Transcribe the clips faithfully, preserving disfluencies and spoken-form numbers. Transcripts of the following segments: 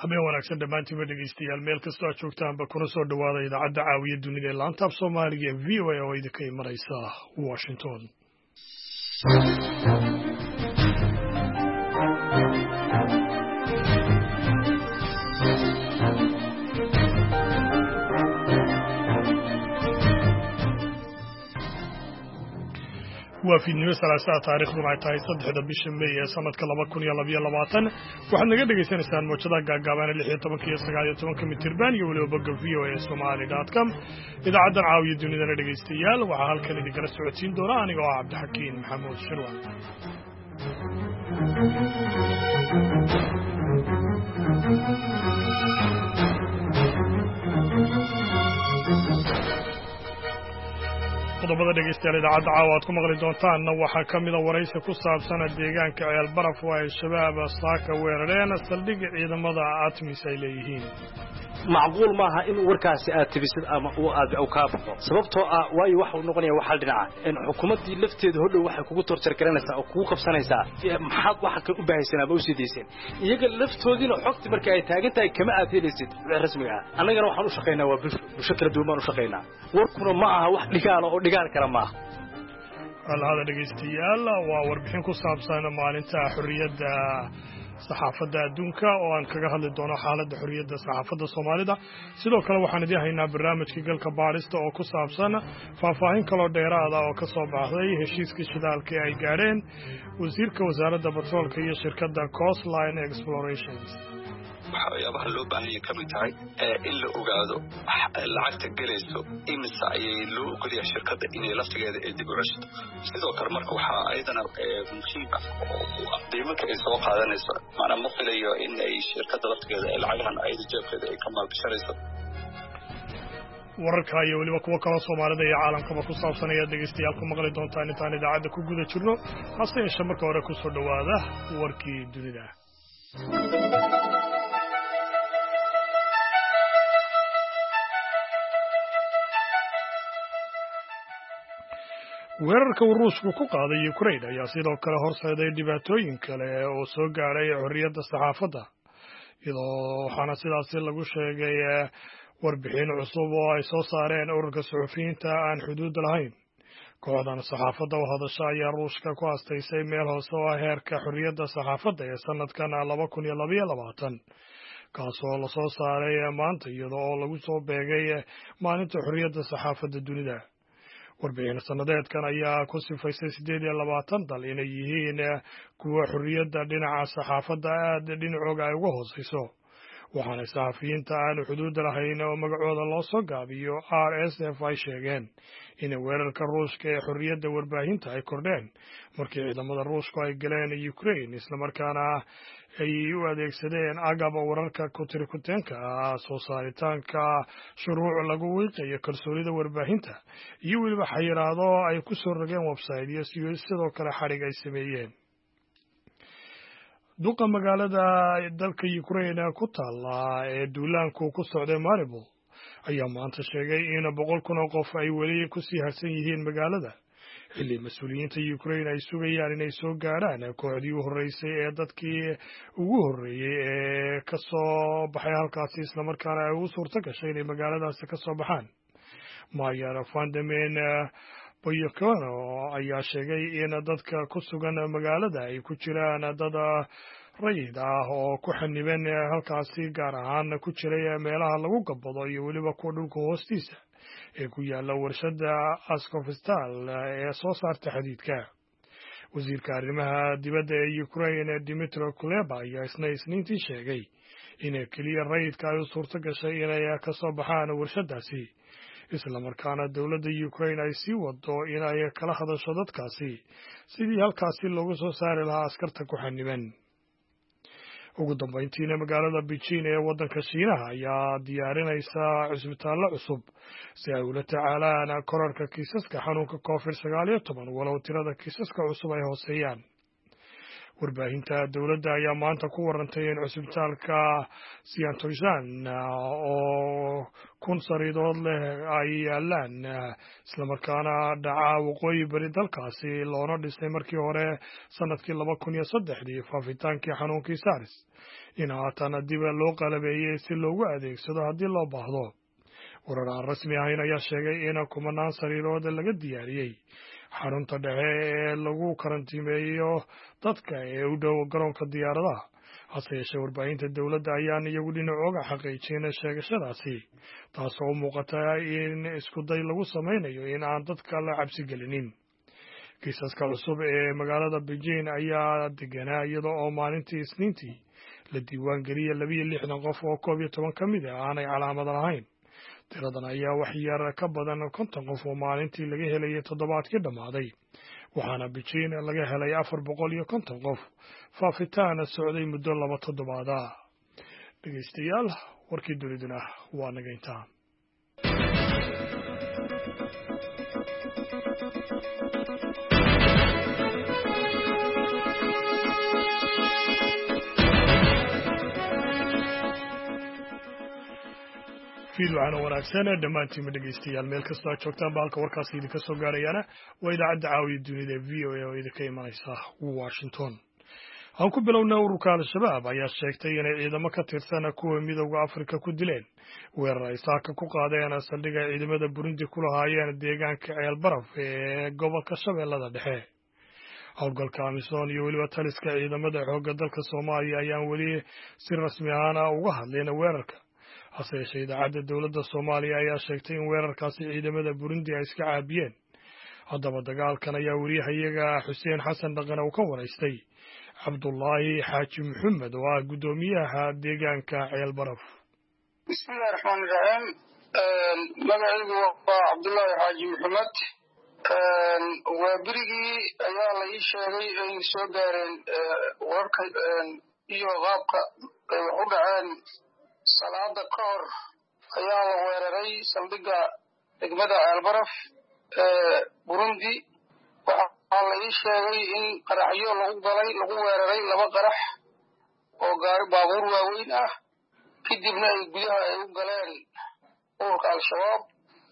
habeen wanaagsan dhammaantiinba dhegaystayaal meel kastoo aad joogtaanba kuna soo dhowaada idaacadda caawiya dunida ee laanta af soomaaliga ee v o a oo idinka imanaysa washington waa fiidnimo salaasaa taariikhduna ay tahay saddexda bisha May ee sanadka laba kun iyo laba iyo labaatan waxaad naga dhagaysanaysaan moojadaha gaagaaban lix iyo toban iyo sagaal iyo toban mitirban iyo weliba bogga v o a somali dot com idaacaddan caawiya dunidana dhegaystayaal waxaa halkan idinkala socodsiin doona aniga oo cabdixakiin maxamuud shirwan qodobada dhegaystayaal idaacadda caawa aad ku maqli doontaanna waxaa ka mida waraysi ku saabsan deegaanka ceel baraf oo ay shabaab saaka weerareen saldhig ciidamada atmis ay leeyihiin macquul maaha in warkaasi aad tibisid ama uu aad u ka baxo sababtoo ah waayo waxa uu noqonayaa wax hal dhinaca in xukuumadii lafteeda hodhow waxay kugu tortar garanaysaa oo kugu qabsanaysaa maxaad waxa ka u baahaysan ama u sideyseen iyaga laftoodina xogti markay ay taagan tahay kama aad helaysid wixii rasmiga ah annagana waxaan u shaqeynaa waa bulsho kala duwan baan u shaqeynaa warkuna ma aha wax dhigaal oo dhigaal kara maaha alhada dhegaystayaal waa warbixin ku saabsan maalinta xorriyadda saxaafadda adduunka oo aan kaga hadli doono xaaladda xorriyadda saxaafadda Soomaalida sidoo kale waxaan idin haynaa barnaamijka galka baarista oo ku saabsan faahfaahin kale oo dheeraad ah oo ka soo baxday heshiiska shidaalka ay gaareen wasiirka wasaaradda batroolka iyo shirkadda Coastline Explorations waxyaabaha loo baahan yahay ka mid tahay in la ogaado lacagta gelayso imisa ayay loo ogolyahay shirkadda inay laftigeeda ay dib u ceshto sidoo kale marka waxaa ayadana muhiim ah oo qiimanka ay soo qaadanayso maana ma filayo in ay shirkadda laftigeeda ay lacagahan ayada jeebkeeda ay ka maalgashanayso wararka iyo weliba kuwa kaloo Soomaalida iyo caalamkaba ku saabsan ayaa dhegaystayaal ku maqli doontaan intaan idaacadda ku guda jirno hase yeeshee marka hore ku soo dhowaada warkii dunida weerarka uu Ruushku ku qaaday Ukraine ayaa sidoo kale horseeday dhibaatooyin kale oo soo gaaray xorriyadda saxaafadda iyadoo waxaana sidaasi lagu sheegay warbixin cusub oo ay soo saareen ururka suxufiyiinta aan xuduud lahayn kooxdan saxaafadda oo hadasha ayaa Ruushka ku asteysay meel hoose oo heerka xorriyadda saxaafadda ee sanadkan laba kun iyo laba iyo labaatan kaasoo la soo saaray maanta iyadoo lagu soo beegay maalinta xorriyadda saxaafadda dunida warbixin sanadeedkan ayaa ku sifaysay siddeed iyo labaatan dal inay yihiin kuwa xorriyadda dhinaca saxaafadda aad dhinacooga ay uga hooseyso waxaana saxafiyiinta aan xuduud lahayn oo magacooda loo soo gaabiyo R S F ay sheegeen in weerarka Ruushka ee xorriyadda warbaahinta ay kordheen markii ciidamada Ruushku ay galeen Ukraine isla markaana ay u adeegsadeen agab wararka kutirikuteenka ah soo saaritaanka shuruuc lagu wiiqayo kalsoonida warbaahinta iyo weliba xayiraado ay ku soo rogeen website iyo sidoo kale xarig ay sameeyeen duqa magaalada dalka Ukraine ku taala ee duulaanku ku socday Mariupol ayaa maanta sheegay in boqol kun oo qof ay weli ku sii harsan yihiin magaalada xilli mas'uuliyiinta Ukraine ay sugayaan inay soo gaaraan kooxdii u horeysay ee dadkii ugu horeeyay ee ka soo baxay halkaasi isla markaana ay u suurto gashay inay magaaladaasi ka soo baxaan Mayer van der Meen Boyokano ayaa sheegay in dadka ku sugan magaalada ay ku jiraan dad rayid ah oo ku xaniban halkaasi gaar ahaan ku jiray meelaha lagu gabado iyo weliba kuwa dhulka hoostiisa ee ku yaala warshada Azovstal ee soo saarta xadiidka wasiirka arrimaha dibadda ee Ukraine Dmytro Kuleba ayaa isna isniintii sheegay in kaliya rayidka ay suurto gashay inay ka soo baxaan warshadaasi isla markaana dawladda Ukraine ay sii wado in ay kala hadasho dadkaasi sidii halkaasi loogu soo saari lahaa askarta ku xaniban ugu dambeyntiina magaalada Beijing ee waddanka Shiinaha ayaa diyaarinaysa cusbitaallo cusub si ay ula tacaalaan kororka kiisaska xanuunka covid sagaal iyo toban walow tirada kiisaska cusub ay hooseeyaan warbaahinta dowladda ayaa maanta ku warantay in cusbitaalka siantoisan oo kun sariidood leh ay yaalaan islamarkaana dhaca waqooyi bari dalkaasi loona dhisay markii hore sanadkii laba kun iyo saddexdii faafitaankii xanuunkii sars in haatan dib loo qalabeeyey si loogu adeegsado haddii loo baahdo. warar aan rasmi ahayn ayaa sheegay in kumanaan sariirood laga diyaariyey xarunta dhexe ee lagu karantiimeeyo dadka ee u dhow garoonka diyaaradaha. hase yeeshee warbaahinta dowladda ayaan iyagu dhinacooga xaqiijin sheegashadaasi, taasoo u muuqata in iskuday lagu samaynayo in aan dadka la cabsi gelinin. kiisaska cusub ee magaalada beijing ayaa deganaa iyada oo maalintii isniintii la diiwaan geliyay labiyo lixdan qof oo koob iyo toban ka mid ah aanay calaamad lahayn. tiradan ayaa wax yar ka badan konton qof oo maalintii laga helayay toddobaadkii dhammaaday, waxaana beijing laga helay afar boqol iyo konton qof. faafitaana socday muddo laba toddobaada. dhegeystayaal, warkii duniduna waa naga intaa. fiidwacana wanaagsan dhammaantiinma dhegeystayaal meel kastoo aad joogtaan ba halka warkaasi idinka soo gaarayaana waa idaacadda caawiya dunida v o a oo idinka imanaysa washington. aan ku bilowna ururka al-shabaab ayaa sheegtay inay ciidamo ka tirsan kuwa midowda afrika ku dileen weerar ay saaka ku qaadeen saldhigga ciidamada burundi ku lahaayeen deegaanka ceel baraf ee gobolka shabeellada dhexe. howlgalka amisom iyo weliba taliska ciidamada xoogga dalka soomaaliya ayaan weli si rasmi ahaana uga hadleen weerarka. hase yeeshee idaacadda dowladda soomaaliya ayaa sheegtay in weerarkaasi ciidamada burundi ay iska caabiyeen. haddaba dagaalkan ayaa weriyahayaga xuseen xasan dhaqane uu ka waraystay cabdullaahi xaaji maxamed oo ah guddoomiyaha deegaanka ceel baraf. bismillahi raxmaani raxiim. magacaygu waa cabdullaahi xaaji maxamed. waa berigii ayaa la ii sheegay ay soo gaareen wararka iyo qaabka ay wax u dhaceen. salaada ka hor ayaa la weeraray saldhigga degmada ceelbaraf ee burundi. waxaa la ii sheegay in qaraxyo lagu galay lagu weeraray laba qarax oo gaari baabuur waaweyn ah, kadibna ay gudaha ay u galeen ururka al-shabaab.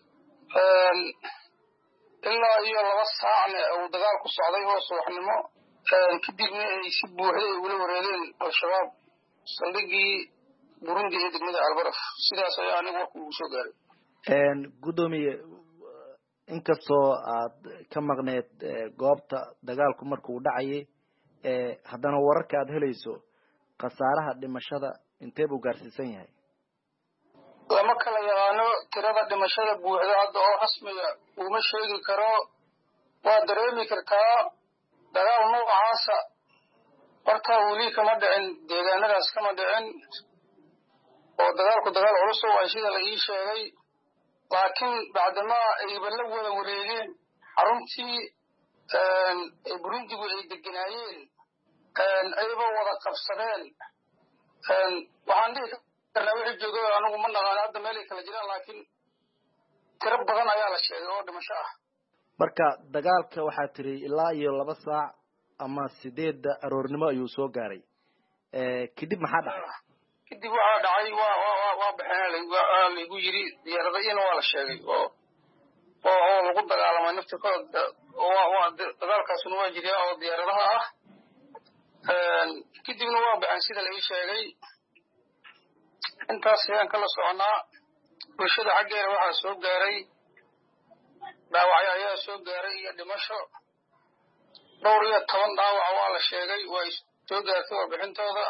ilaa iyo laba saacna uu dagaal ku socday oo subaxnimo, kadibna ay si buuxda ay ula wareegeen al-shabaab saldhiggii burundi ee degmada albaraf. sidaas ayaa anigu warku ugu soo gaaray. guddoomiye, inkastoo aad ka maqneed goobta dagaalku markuu dhacayay, haddana wararka aad helayso khasaaraha dhimashada intee buu gaarsiisan yahay? lama kala yaqaano tirada dhimashada buuxda hadda oo rasmiga uma sheegi karo. waa dareemi kartaa dagaal noocaasa horta weli kama dhicin, deegaanadaas kama dhicin, oo dagaalku dagaal culus oo ay sida la ii sheegay. laakiin bacdamaa ayba la wada wareegeen xaruntii ee burundigu ay deganaayeen, ayba wada qabsadeen. waxaan dhihi karnaa wixii joogay anigu ma naqaano hadda meelay kala jiraan, laakiin tiro badan ayaa la sheegay oo dhimasho ah. marka dagaalka waxaa tiri ilaa iyo laba saac ama sideedda aroornimo ayuu soo gaaray. kadib maxaa dhacay? kadib waxaa dhacay waa waa waa baxeen laygu yiri diyaaradayna waa la sheegay oo oo oo lagu dagaalamay naftirkooda. waa dagaalkaasuna waa jiraa oo diyaaradaha ah. kadibna waa baxeen sida la ii sheegay. intaas ayaan kala soconaa. bulshada xaggeeda waxaa soo gaaray dhaawacyo ayaa soo gaaray iyo dhimasho. dhowr iyo toban dhaawaca waa la sheegay, waa soo gaartay warbixintooda.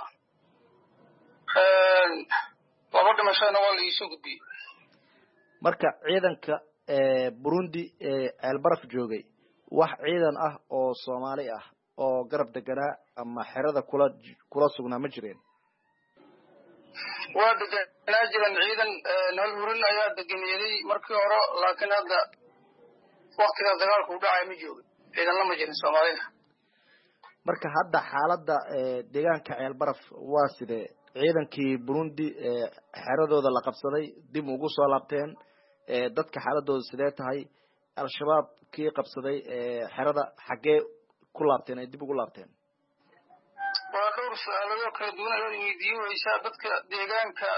laba dhimashadana waa la iisoo gudbiyey. marka ciidanka burundi ee ceelbaraf joogay wax ciidan ah oo soomaali ah oo garab deganaa ama xerada kula kula sugnaa ma jireen? waa deganaa jiran ciidan hal hurin ayaa deganeeday markii hore, laakiin hadda waktigaas dagaalku u dhacay ma joogin, ciidan lama jirin soomaalida. marka hadda xaaladda deegaanka ceelbaraf waa sidee? ciidankii burundi xeradooda la qabsaday dib ugu soo laabteen, dadka xaaladooda sidee tahay? al-shabaab kii qabsaday xerada xaggee ku laabteen ay dib ugu laabteen? dhowr su-aaladoo kala duwan ayaad weydiin weysaa dadka deegaanka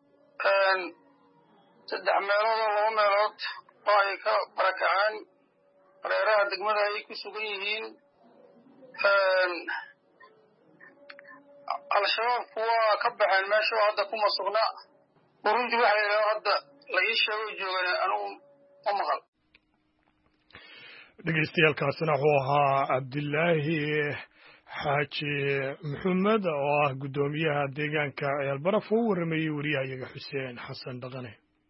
saddex meelood oo laba meelood oo ay ka barakaceen hareeraha degmada ay ku sugan yihiin al-shabaabku waa ka baxeen meesha oo hadda kuma sugna runtii waxa yidhaha hadda la ii sheego joogan anugu ma maqal dhegeystayaaalkaasina wuxuu ahaa cabdilaahi xaaji maxamed oo ah guddoomiyaha deegaanka ceelbaraf oo u warramayey wariyahayaga xuseen xasan dhaqane.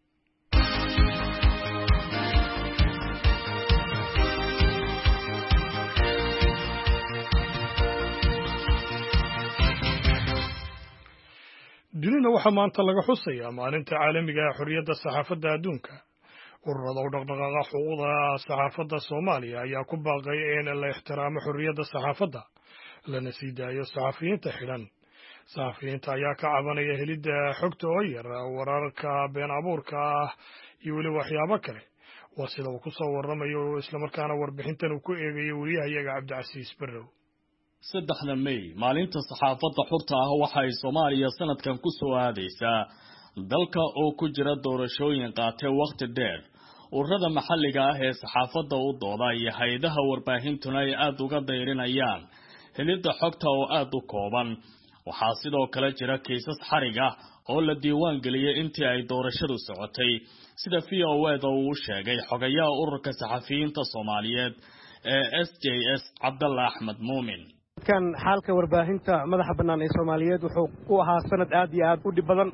dunida waxaa maanta laga xusayaa maalinta caalamiga ee xorriyadda saxaafadda adduunka. ururada u dhaqdhaqaaqa xuquuqda saxaafadda Soomaaliya ayaa ku baaqay in la ixtiraamo xorriyadda saxaafadda lana sii daayo saxafiyiinta xidhan. saxafiyiinta ayaa ka cabanaya helidda xogta oo yar, wararka been abuurka ah iyo weli waxyaabo kale. waa sida uu ku soo warramayo islamarkaana warbixintan uu ku eegayo wariyahayaga Cabdicasiis Barrow. saddexda May maalinta saxaafadda xurta ah waxa ay Soomaaliya sanadkan ku soo aadaysaa dalka oo ku jira doorashooyin qaatay waqti dheer. ururada maxalliga ah ee saxaafadda u dooda iyo hay'adaha warbaahintuna ay aad uga dayrinayaan helidda xogta oo aad u kooban. waxaa sidoo kale jira kiisas xarig ah oo la diiwaan geliyay intii ay doorashadu socotay, sida V O A da uu sheegay xogayaha ururka saxafiyiinta Soomaaliyeed ee S J S Cabdalla Axmed Muumin. kan xaalka warbaahinta madaxa bannaan ee Soomaaliyeed wuxuu u ahaa sanad aad iyo aad u dhib badan.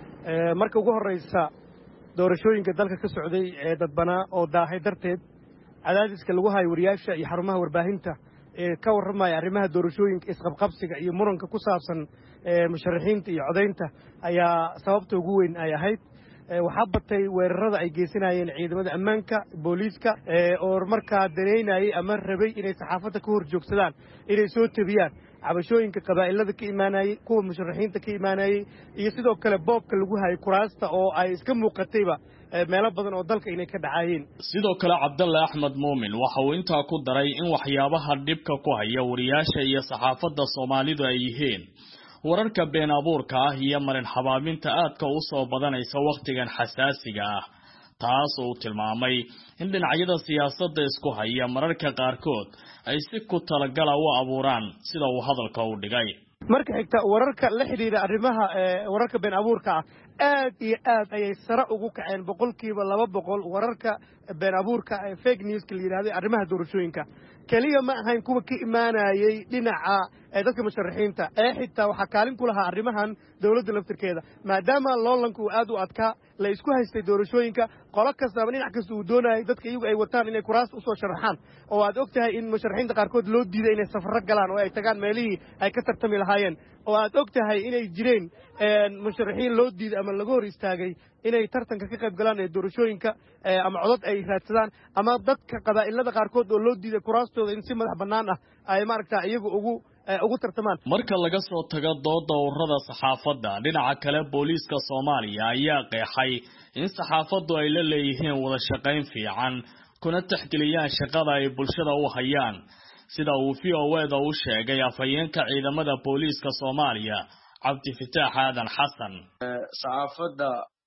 marka ugu horeysa doorashooyinka dalka ka socday ee dadbanaa oo daahay darteed cadaadiska lagu hayo wariyaasha iyo xarumaha warbaahinta ee ka warramaya arrimaha doorashooyinka isqabqabsiga iyo muranka ku saabsan musharaxiinta iyo codaynta ayaa sababta ugu weyn ay ahayd. waxaa batay weerarada ay geysanayeen ciidamada ammaanka booliiska oo markaa dareynayay ama rabay inay saxaafadda ka hor joogsadaan inay soo tabiyaan cabashooyinka qabaa'ilada ka imaanayay, kuwa musharaxiinta ka imaanayay, iyo sidoo kale boobka lagu hayay kuraasta oo ay iska muuqatayba meelo badan oo dalka inay ka dhacayeen. sidoo kale Cabdalla Axmed Muumin waxa uu intaa ku daray in waxyaabaha dhibka ku haya wariyaasha iyo saxaafadda Soomaalidu ay yihiin wararka been abuurka ah iyo marin habaaminta aadka u soo badanaysa waqtigan xasaasiga ah. taas oo tilmaamay in dhinacyada siyaasadda isku haya mararka qaarkood ay si ku talagala u abuuraan sida uu hadalka u dhigay. marka xigta wararka la xiriira arrimaha wararka been abuurka ah aad iyo aad ayay sare ugu kaceen boqolkiiba laba boqol wararka been abuurka ee fake news ka yiraahdo arrimaha doorashooyinka kaliya ma ahayn kuwa ka imaanayay dhinaca dadka musharaxiinta ee xitaa waxa kaalin ku lahaa arrimahan dawladda laftirkeeda, maadaama loolanku aad u adkaa la isku haystay doorashooyinka. qolo kastaba dhinac kasta uu doonayay dadka iyagu ay wataan inay kuraas u soo sharaxaan, oo aad ogtahay in musharaxiinta qaarkood loo diiday inay safarro galaan oo ay tagaan meelihii ay ka tartami lahaayeen, oo aad ogtahay inay jireen musharaxiin loo diiday ama laga hor istaagay inay tartanka ka qayb galaan ee doorashooyinka ama codad ay raadsadaan, ama dadka qabaa'ilada qaarkood oo loo diiday kuraastooda in si madax bannaan ah ay maaragtaa iyagu ugu ugu tartamaan. marka laga soo tago dooda ururada saxaafadda, dhinaca kale booliiska Soomaaliya ayaa qeexay in saxaafaddu ay la leeyihiin wada shaqayn fiican kuna tixgeliyaan shaqada ay bulshada u hayaan, sida uu V O A da u sheegay afhayeenka ciidamada booliiska Soomaaliya Cabdifataax Aadan Xasan. saxaafadda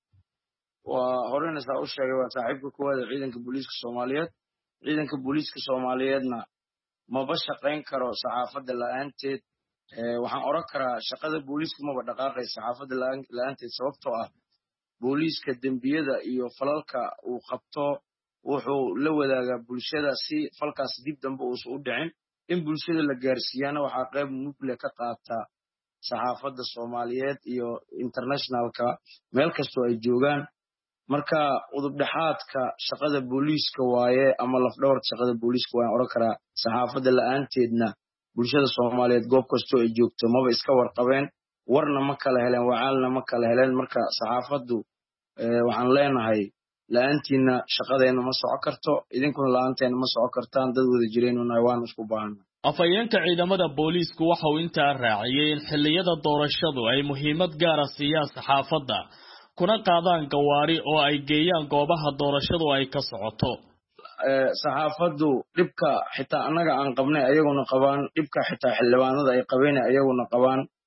waa horena saa u sheegay waa saaxiibka koowaad ee ciidanka booliiska Soomaaliyeed. ciidanka booliiska Soomaaliyeedna maba shaqayn karo saxaafadda la'aanteed. waxaan oran karaa shaqada booliiska maba dhaqaaqay saxaafadda la'aanteed, sababtoo ah booliiska dembiyada iyo falalka uu qabto wuxuu la wadaagaa bulshada si falkaas dib dambe uusan u dhicin. in bulshada la gaarsiiyana waxaa qayb nuclear ka qaata saxaafadda Soomaaliyeed iyo internationalka meel kastoo ay joogaan. marka udub dhexaadka shaqada booliiska waaye ama lafdhabarta shaqada booliiska waan oran karaa. saxaafadda la'aanteedna bulshada Soomaaliyeed goob kastoo ay joogto maba iska warqabeen, warna ma kala heleen, wacaalna ma kala heleen. marka saxaafaddu waxaan leenahay la'aantiina shaqadeena ma soco karto, idinkuna la'aanteena ma soco kartaan. dad wada jireenuna waan isku baahanaa. afhayeenka ciidamada booliisku waxa uu intaa raaciyay in xilliyada doorashadu ay muhiimad gaara siiyaan saxaafadda, kuna qaadaan gawaari oo ay geeyaan goobaha doorashadu ay ka socoto. saxaafaddu dhibka xitaa annaga aan qabnay ayaguna qabaan, dhibka xitaa xildhibaanada ay qabeen ayaguna qabaan.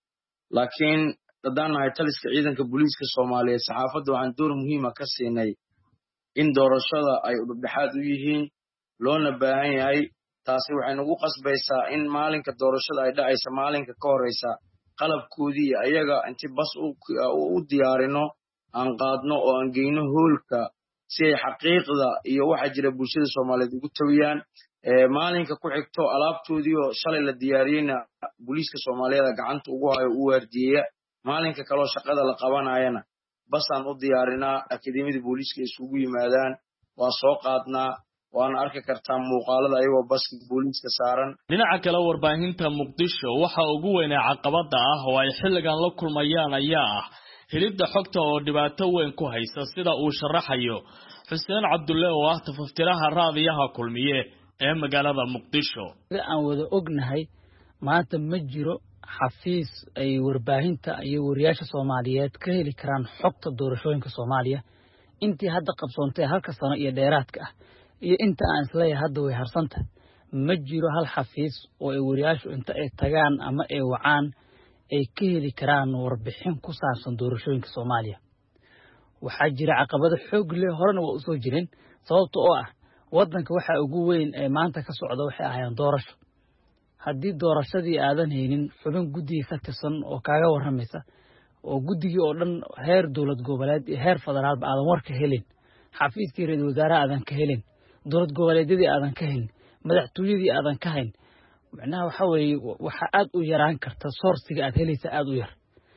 laakiin haddaan nahay taliska ciidanka booliiska soomaaliyeed saxaafadda waxaan door muhiima ka siinay in doorashada ay udhexdhexaad u yihiin loona baahan yahay taasi waxay nagu qasbaysaa in maalinka doorashada ay dhacaysa maalinka ka horeysa qalabkoodii ayaga inti bas u diyaarino aan qaadno oo aan geyno hoolka si ay xaqiiqda iyo waxa jira bulshada soomaaliyeed ugu tawiyaan maalinka ku xigto alaabtoodii oo shalay la diyaariyeyna booliiska soomaaliyeed gacanta ugu hayo u waardiyeya maalinka kaloo shaqada la qabanayana basaan u diyaarinaa akademiyada booliiska isugu yimaadaan waa soo qaadnaa waana arki kartaa muuqaalada ayagoo baska booliiska saaran. dhinaca kale warbaahinta muqdisho waxa ugu weyn ee caqabada ah oo ay xilligan la kulmayaan ayaa ah helidda xogta oo dhibaato weyn ku haysa sida uu sharaxayo xuseen cabdulle oo ah tafaftiraha raadiyaha kulmiye ee magaalada muqdisho. aan wada ognahay maanta ma jiro xafiis ay warbaahinta iyo wariyaasha Soomaaliyeed ka heli karaan xogta doorashooyinka Soomaaliya intii hadda qabsoontay halka sano iyo dheeraadka ah iyo inta aan isleeyahay hadda way harsanta ma jiro hal xafiis oo ay wariyaashu inta ay tagaan ama ay wacaan ay ka heli karaan warbixin ku saabsan doorashooyinka Soomaaliya. waxaa jira caqabado xoog leh horena waa u soo jireen sababtoo oo ah wadanka waxa ugu weyn ee maanta ka socda waxay ahaayeen doorasho. haddii doorashadii aadan haynin xubin guddiga ka tirsan oo kaaga waramaysa oo guddigii oo dhan heer dowlad goboleed iyo heer federaalba aadan warka helin xafiiskii ra'iisul wasaaraha aadan ka helin dowlad goboleedyadii aadan ka helin madaxtooyadii aadan ka hayn macnaha waxa weeye waxa aad u yaraan karta sourciga aad helaysa aad u yar.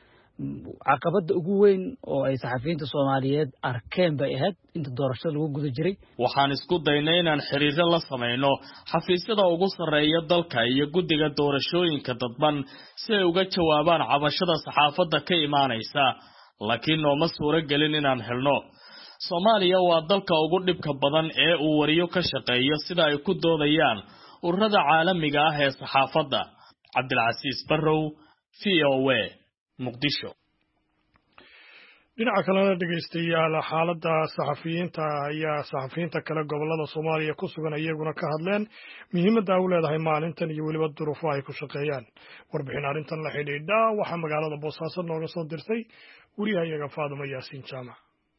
caqabada ugu weyn oo ay saxafiyiinta Soomaaliyeed arkeen bay ahayd inta doorashada lagu guda jiray. waxaan isku daynay inaan xiriir la sameeyno xafiisyada ugu sareeya dalka iyo guddiga doorashooyinka dadban si ay uga jawaabaan cabashada saxaafadda ka imaanaysa laakiin nooma suuragelin inaan helno. Soomaaliya waa dalka ugu dhibka badan ee uu wariyo ka shaqeeyo sida ay ku doodayaan ururada caalamiga ah ee saxaafadda. Cabdilcasiis Barrow, V O A, Muqdisho. dhinaca kalena dhegeystayaal xaaladda saxafiyiinta ayaa saxafiyiinta kale gobolada Soomaaliya ku sugan iyaguna ka hadleen muhiimadda ay leedahay maalintan iyo waliba duruufaha ay ku shaqeeyaan. warbixin arrintan la xidhiidha waxaa magaalada Boosaaso nooga soo dirtay wariyahayaga Faadimo Yaasiin Jaamac.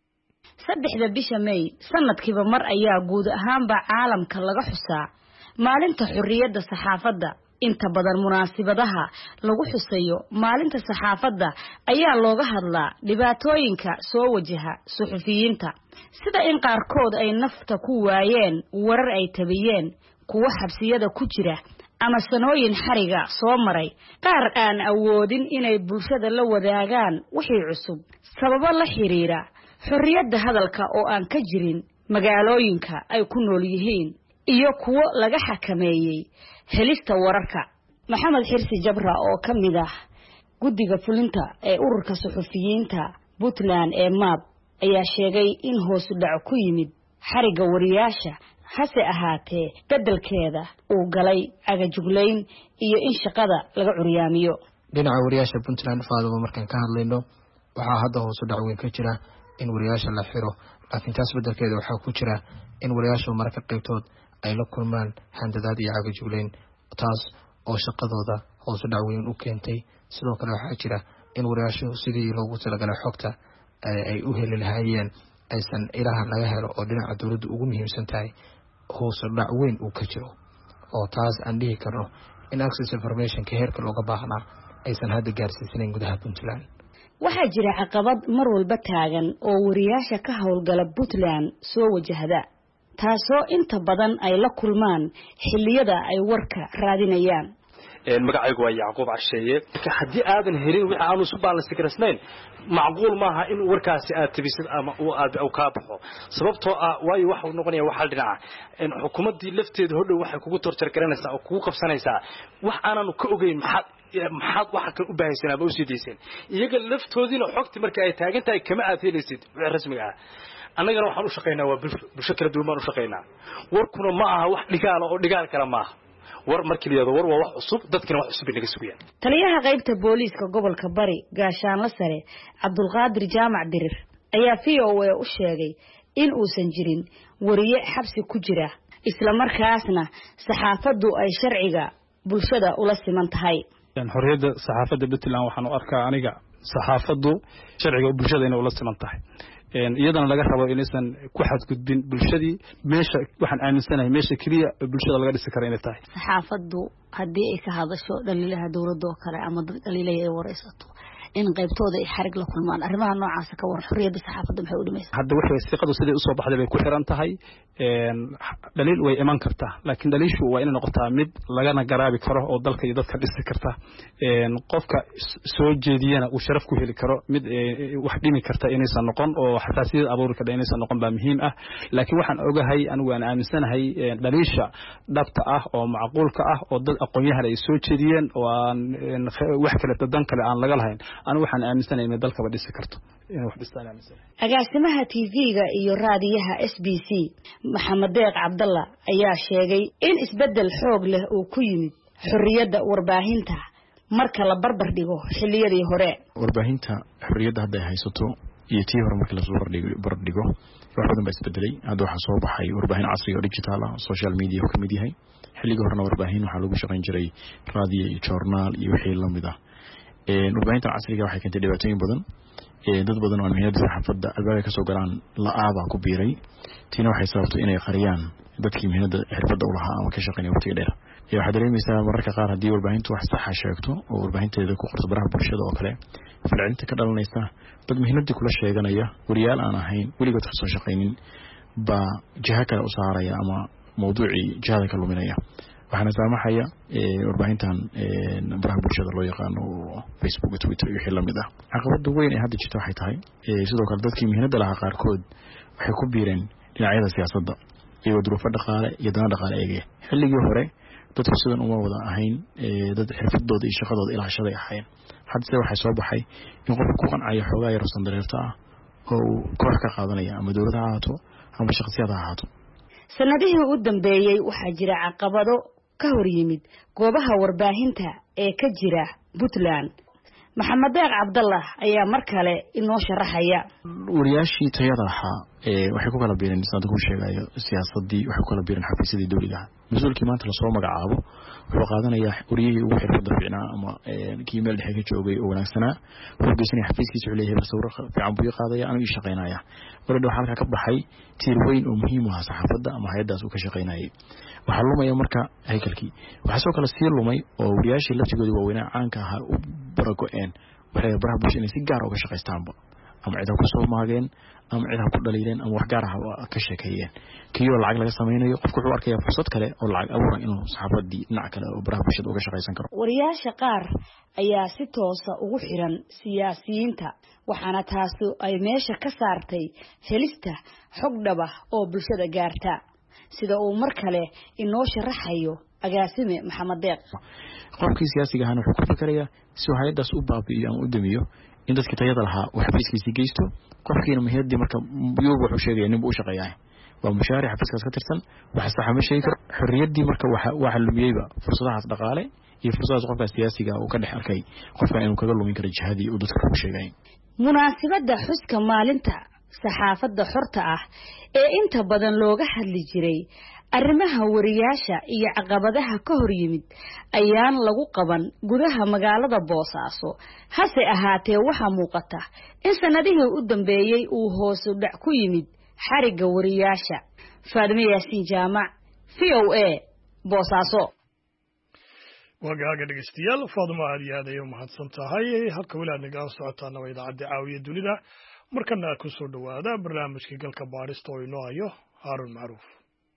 saddexda bisha May sanadkiiba mar ayaa guud ahaanba caalamka laga xusaa maalinta xurriyadda saxaafadda. inta badan munaasabadaha lagu xusayo maalinta saxaafadda ayaa looga hadlaa dhibaatooyinka soo wajaha suxufiyiinta sida in qaarkood ay nafta ku waayeen warar ay tabiyeen kuwa xabsiyada ku jira ama sanooyin xariga soo maray qaar aan awoodin inay bulshada la wadaagaan wixii cusub sababo la xiriira xurriyadda hadalka oo aan ka jirin magaalooyinka ay ku nool yihiin iyo kuwa laga xakameeyay helista wararka. Maxamed Xirsi Jabra oo kamid ah guddiga fulinta ee ururka suxufiyiinta Puntland ee M A P ayaa sheegay in hoos u dhac ku yimid xariga wariyaasha hase ahaatee beddelkeeda uu galay agajuglayn iyo in shaqada laga curyaamiyo. dhinaca wariyaasha Puntland Faadimo markaan ka hadlayno waxaa hadda hoos u dhac weyn ka jira in wariyaasha la xiro laakiin taas beddelkeeda waxaa ku jira in wariyaasha marka qaybtood ay la kulmaan handadaad iyo agajuglayn taas oo shaqadooda hoos u dhac weyn u keentay. sidoo kale waxaa jira in wariyaashu sidii loogu talagalay xogta ay u heli lahaayeen aysan ilaha laga helo oo dhinaca dowladda ugu muhiimsan tahay hoos u dhac weyn uu ka jiro oo taas aan dhihi karno in access information ka heerka looga baahnaa aysan hadda gaarsiisanayn gudaha Puntland. waxaa jira caqabad mar walba taagan oo wariyaasha ka howlgala Puntland soo wajahda taasoo inta badan ay la kulmaan xilliyada ay warka raadinayaan. magacaygu waa Yacquub Casheeye. haddii aadan helin wixii aanu soo baalansi karasnayn macquul maaha in warkaasi aad tabisid ama uu aad u ka baxo sababtoo ah waayo waxa uu noqonayaa waxa dhinaca in xukuumadii lafteeda hodhow waxay kugu tortar garanaysaa oo kugu qabsanaysaa wax aanan ka ogeyn maxaad maxaad waxa ka u baahansan ama u siidaysan iyaga laftoodina xogti marka ay taagan tahay kama aad helaysid wixii rasmiga ah. annagana waxaan u shaqeynaa waa bulsho kala duwan baan u shaqeynaa warkuna ma aha wax dhigaal oo dhigaal kala ma aha war markii la yiraahdo war waa wax cusub dadkina wax cusub inaga sugayaan. taliyaha qaybta booliiska gobolka Bari gaashaanle sare Cabdulqaadir Jaamac Dirir ayaa V O A u sheegay in uusan jirin wariye xabsi ku jira isla markaasna saxaafaddu ay sharciga bulshada ula siman tahay. يعني حرية صحافة بتلان وحنا أركا عنيقة صحافة شرعية وبلشدة إنه ولا سنتها iyadana laga rabo inaysan ku xadgudbin bulshadii meesha waxaan aaminsanahay meesha kaliya bulshada laga dhisi karo inay tahay saxaafadu hadii ay ka hadasho dhaliilaha dawladda oo kale ama dad dhaliilay ay waraysato in qaybtooda ay xarig la kulmaan arrimaha noocaas ka war xuriyada saxaafadda maxay u dhimaysaa hadda waxay siqadu sidii u soo baxday bay ku xiran tahay een dhaliil way iman kartaa laakiin dhaliishu waa inay noqotaa mid lagana garaabi karo oo dalka iyo dadka dhisi karta een qofka soo jeediyana uu sharaf ku heli karo mid wax dhimi karta inaysan noqon oo xasaasiyad abuuri karta inaysan noqon baa muhiim ah laakiin waxaan ogahay anigu aan aaminsanahay dhaliisha dhabta ah oo macquulka ah oo dad aqoon-yahan ay soo jeediyeen oo aan wax kale dadan kale aan laga lahayn أنا وحنا أمسنا إن ذلك بدي سكرت إنه واحد استانى أمسنا. أجاسمها تي فيجا إيو راديها إس بي سي محمد ديق عبد الله أيها شيء إن إسبدل حوج له وكيم حرية ورباهنتها مركل بربر ديجو حلية دي هراء. ورباهنتها حرية هذا هاي صوته يتيه مركل زور بربر ديجو واحد بس بدلي هذا حصوب حي ورباهن عصري وديجيتالا سوشيال ميديا وكميديا هاي حلية هرنا ورباهن وحلوق شغين جري راديو جورنال يوحي لهم بذا. warbaahinta casriga waxay keentay dhibaatooyin badan ee dad badan oo meelaha saxaafadda albaabka ka soo galaan la aaba ku biiray tina waxay sababtay inay qariyaan dadkii meelaha xirfadda u lahaa ama ka shaqeynaya waqti dheer ee waxa dareemaysaa mararka qaar haddii warbaahintu wax sax ah sheegto oo warbaahinteeda ku qorto baraha bulshada oo kale falcelinta ka dhalanaysa dad meheladii kula sheeganaya wariyaal aan ahayn weligood ka soo shaqeynin ba jiha kale u saaraya ama mawduucii jihada ka luminaya waxaana saamaxaya warbaahintan baraha bulshada loo yaqaano Facebook Twitter iyo wixii lamid ah caqabada weyn ee hadda jirta waxay tahay sidoo kale dadkii mihnada lahaa qaarkood waxay ku biireen dhinacyada siyaasadda iyo duruufo dhaqaale iyo dana dhaqaale eegay xilligii hore dadku sidan uma wada ahayn dad xirfadooda iyo shaqadooda ilaashaday ahayn hadda waxay soo baxay in qofku ku qancaya xoogaa yar oo sandareerta ah oo koox ka qaadanaya ama dawladda ha ahaato ama shakhsiyaad ha ahaato sanadihii u dambeeyay waxaa jira caqabado ka hor yimid goobaha warbaahinta ee ka jira Puntland Maxamed Deeq Cabdallah ayaa mar kale inoo sharaxaya wariyaashii tayada ahaa ee waxay ku kala biireen sanad ku sheegayo siyaasadii waxay ku kala biireen xafiisyadii dawliga mas'uulkii maanta la soo magacaabo wuxuu qaadanayaa wariyihii ugu xirfadda fiicnaa ama kii meel dhexe ka joogay oo wanaagsanaa wuxuu geysanaya xafiiskiisa wuxuu leeyahay sawir fiican buu qaadaya anigu shaqeynaya waradho halka ka baxay tiir weyn oo muhiim ah saxaafadda ama hay'adaas uu ka shaqeynayay waxa lumaya marka haykalkii waxa soo kala sii lumay oo wariyaashii laftigooda waaweynaa caanka ahaa u barago'een waxay baraha bulshada si gaar ah uga shaqeystaanba ama cid ku soo maageen ama cid ku dhaliileen ama wax gaar ah ka sheekeeyeen kiyo lacag laga sameeyo qofku wuxuu arkaya fursad kale oo lacag abuuran inuu saxaafadii dhinac kale oo baraha bulshada uga shaqeysan karo wariyaasha qaar ayaa si toos ah ugu xiran siyaasiyiinta waxaana taas ay meesha ka saartay helista xog dhab ah oo bulshada gaarta sida uu mar kale inoo sharaxayo agaasime Maxamed Deeq qofkii siyaasiga ahaan wuxuu ku fikirayaa si hay'adaas u baabi'iyo ama u damiyo in dadka tayada lahaa wax xafiiskiisa geysto qofkiina meheladii marka biyuu wuxuu sheegay inuu u shaqeeyaa waa mushaaric xafiiskaas ka tirsan waxa sax ma sheegi karo xorriyadii marka waxa waxa lumiyayba fursadahaas dhaqaale iyo fursadahaas qofka siyaasiga uu ka dhex arkay qofka inuu kaga lumin karo jihadii uu dadka ku sheegay munaasabada xuska maalinta saxaafadda xorta ah ee inta badan looga hadli jiray arrimaha wariyaasha iyo caqabadaha ka hor yimid ayaan lagu qaban gudaha magaalada Boosaaso hase ahaatee waxa muuqata in sanadihii u dambeeyay uu hoos u dhac ku yimid xariga wariyaasha Faadime Yaasiin Jaamac V O A Boosaaso wagaaga dhageystayaal Faadime aad iyo aad ay u mahadsan tahay halka walaad naga socotaan waa idaacadda caawiya dunida markana ku soo dhawaada barnaamijka galka baarista oo inoo hayo Haarun Macruuf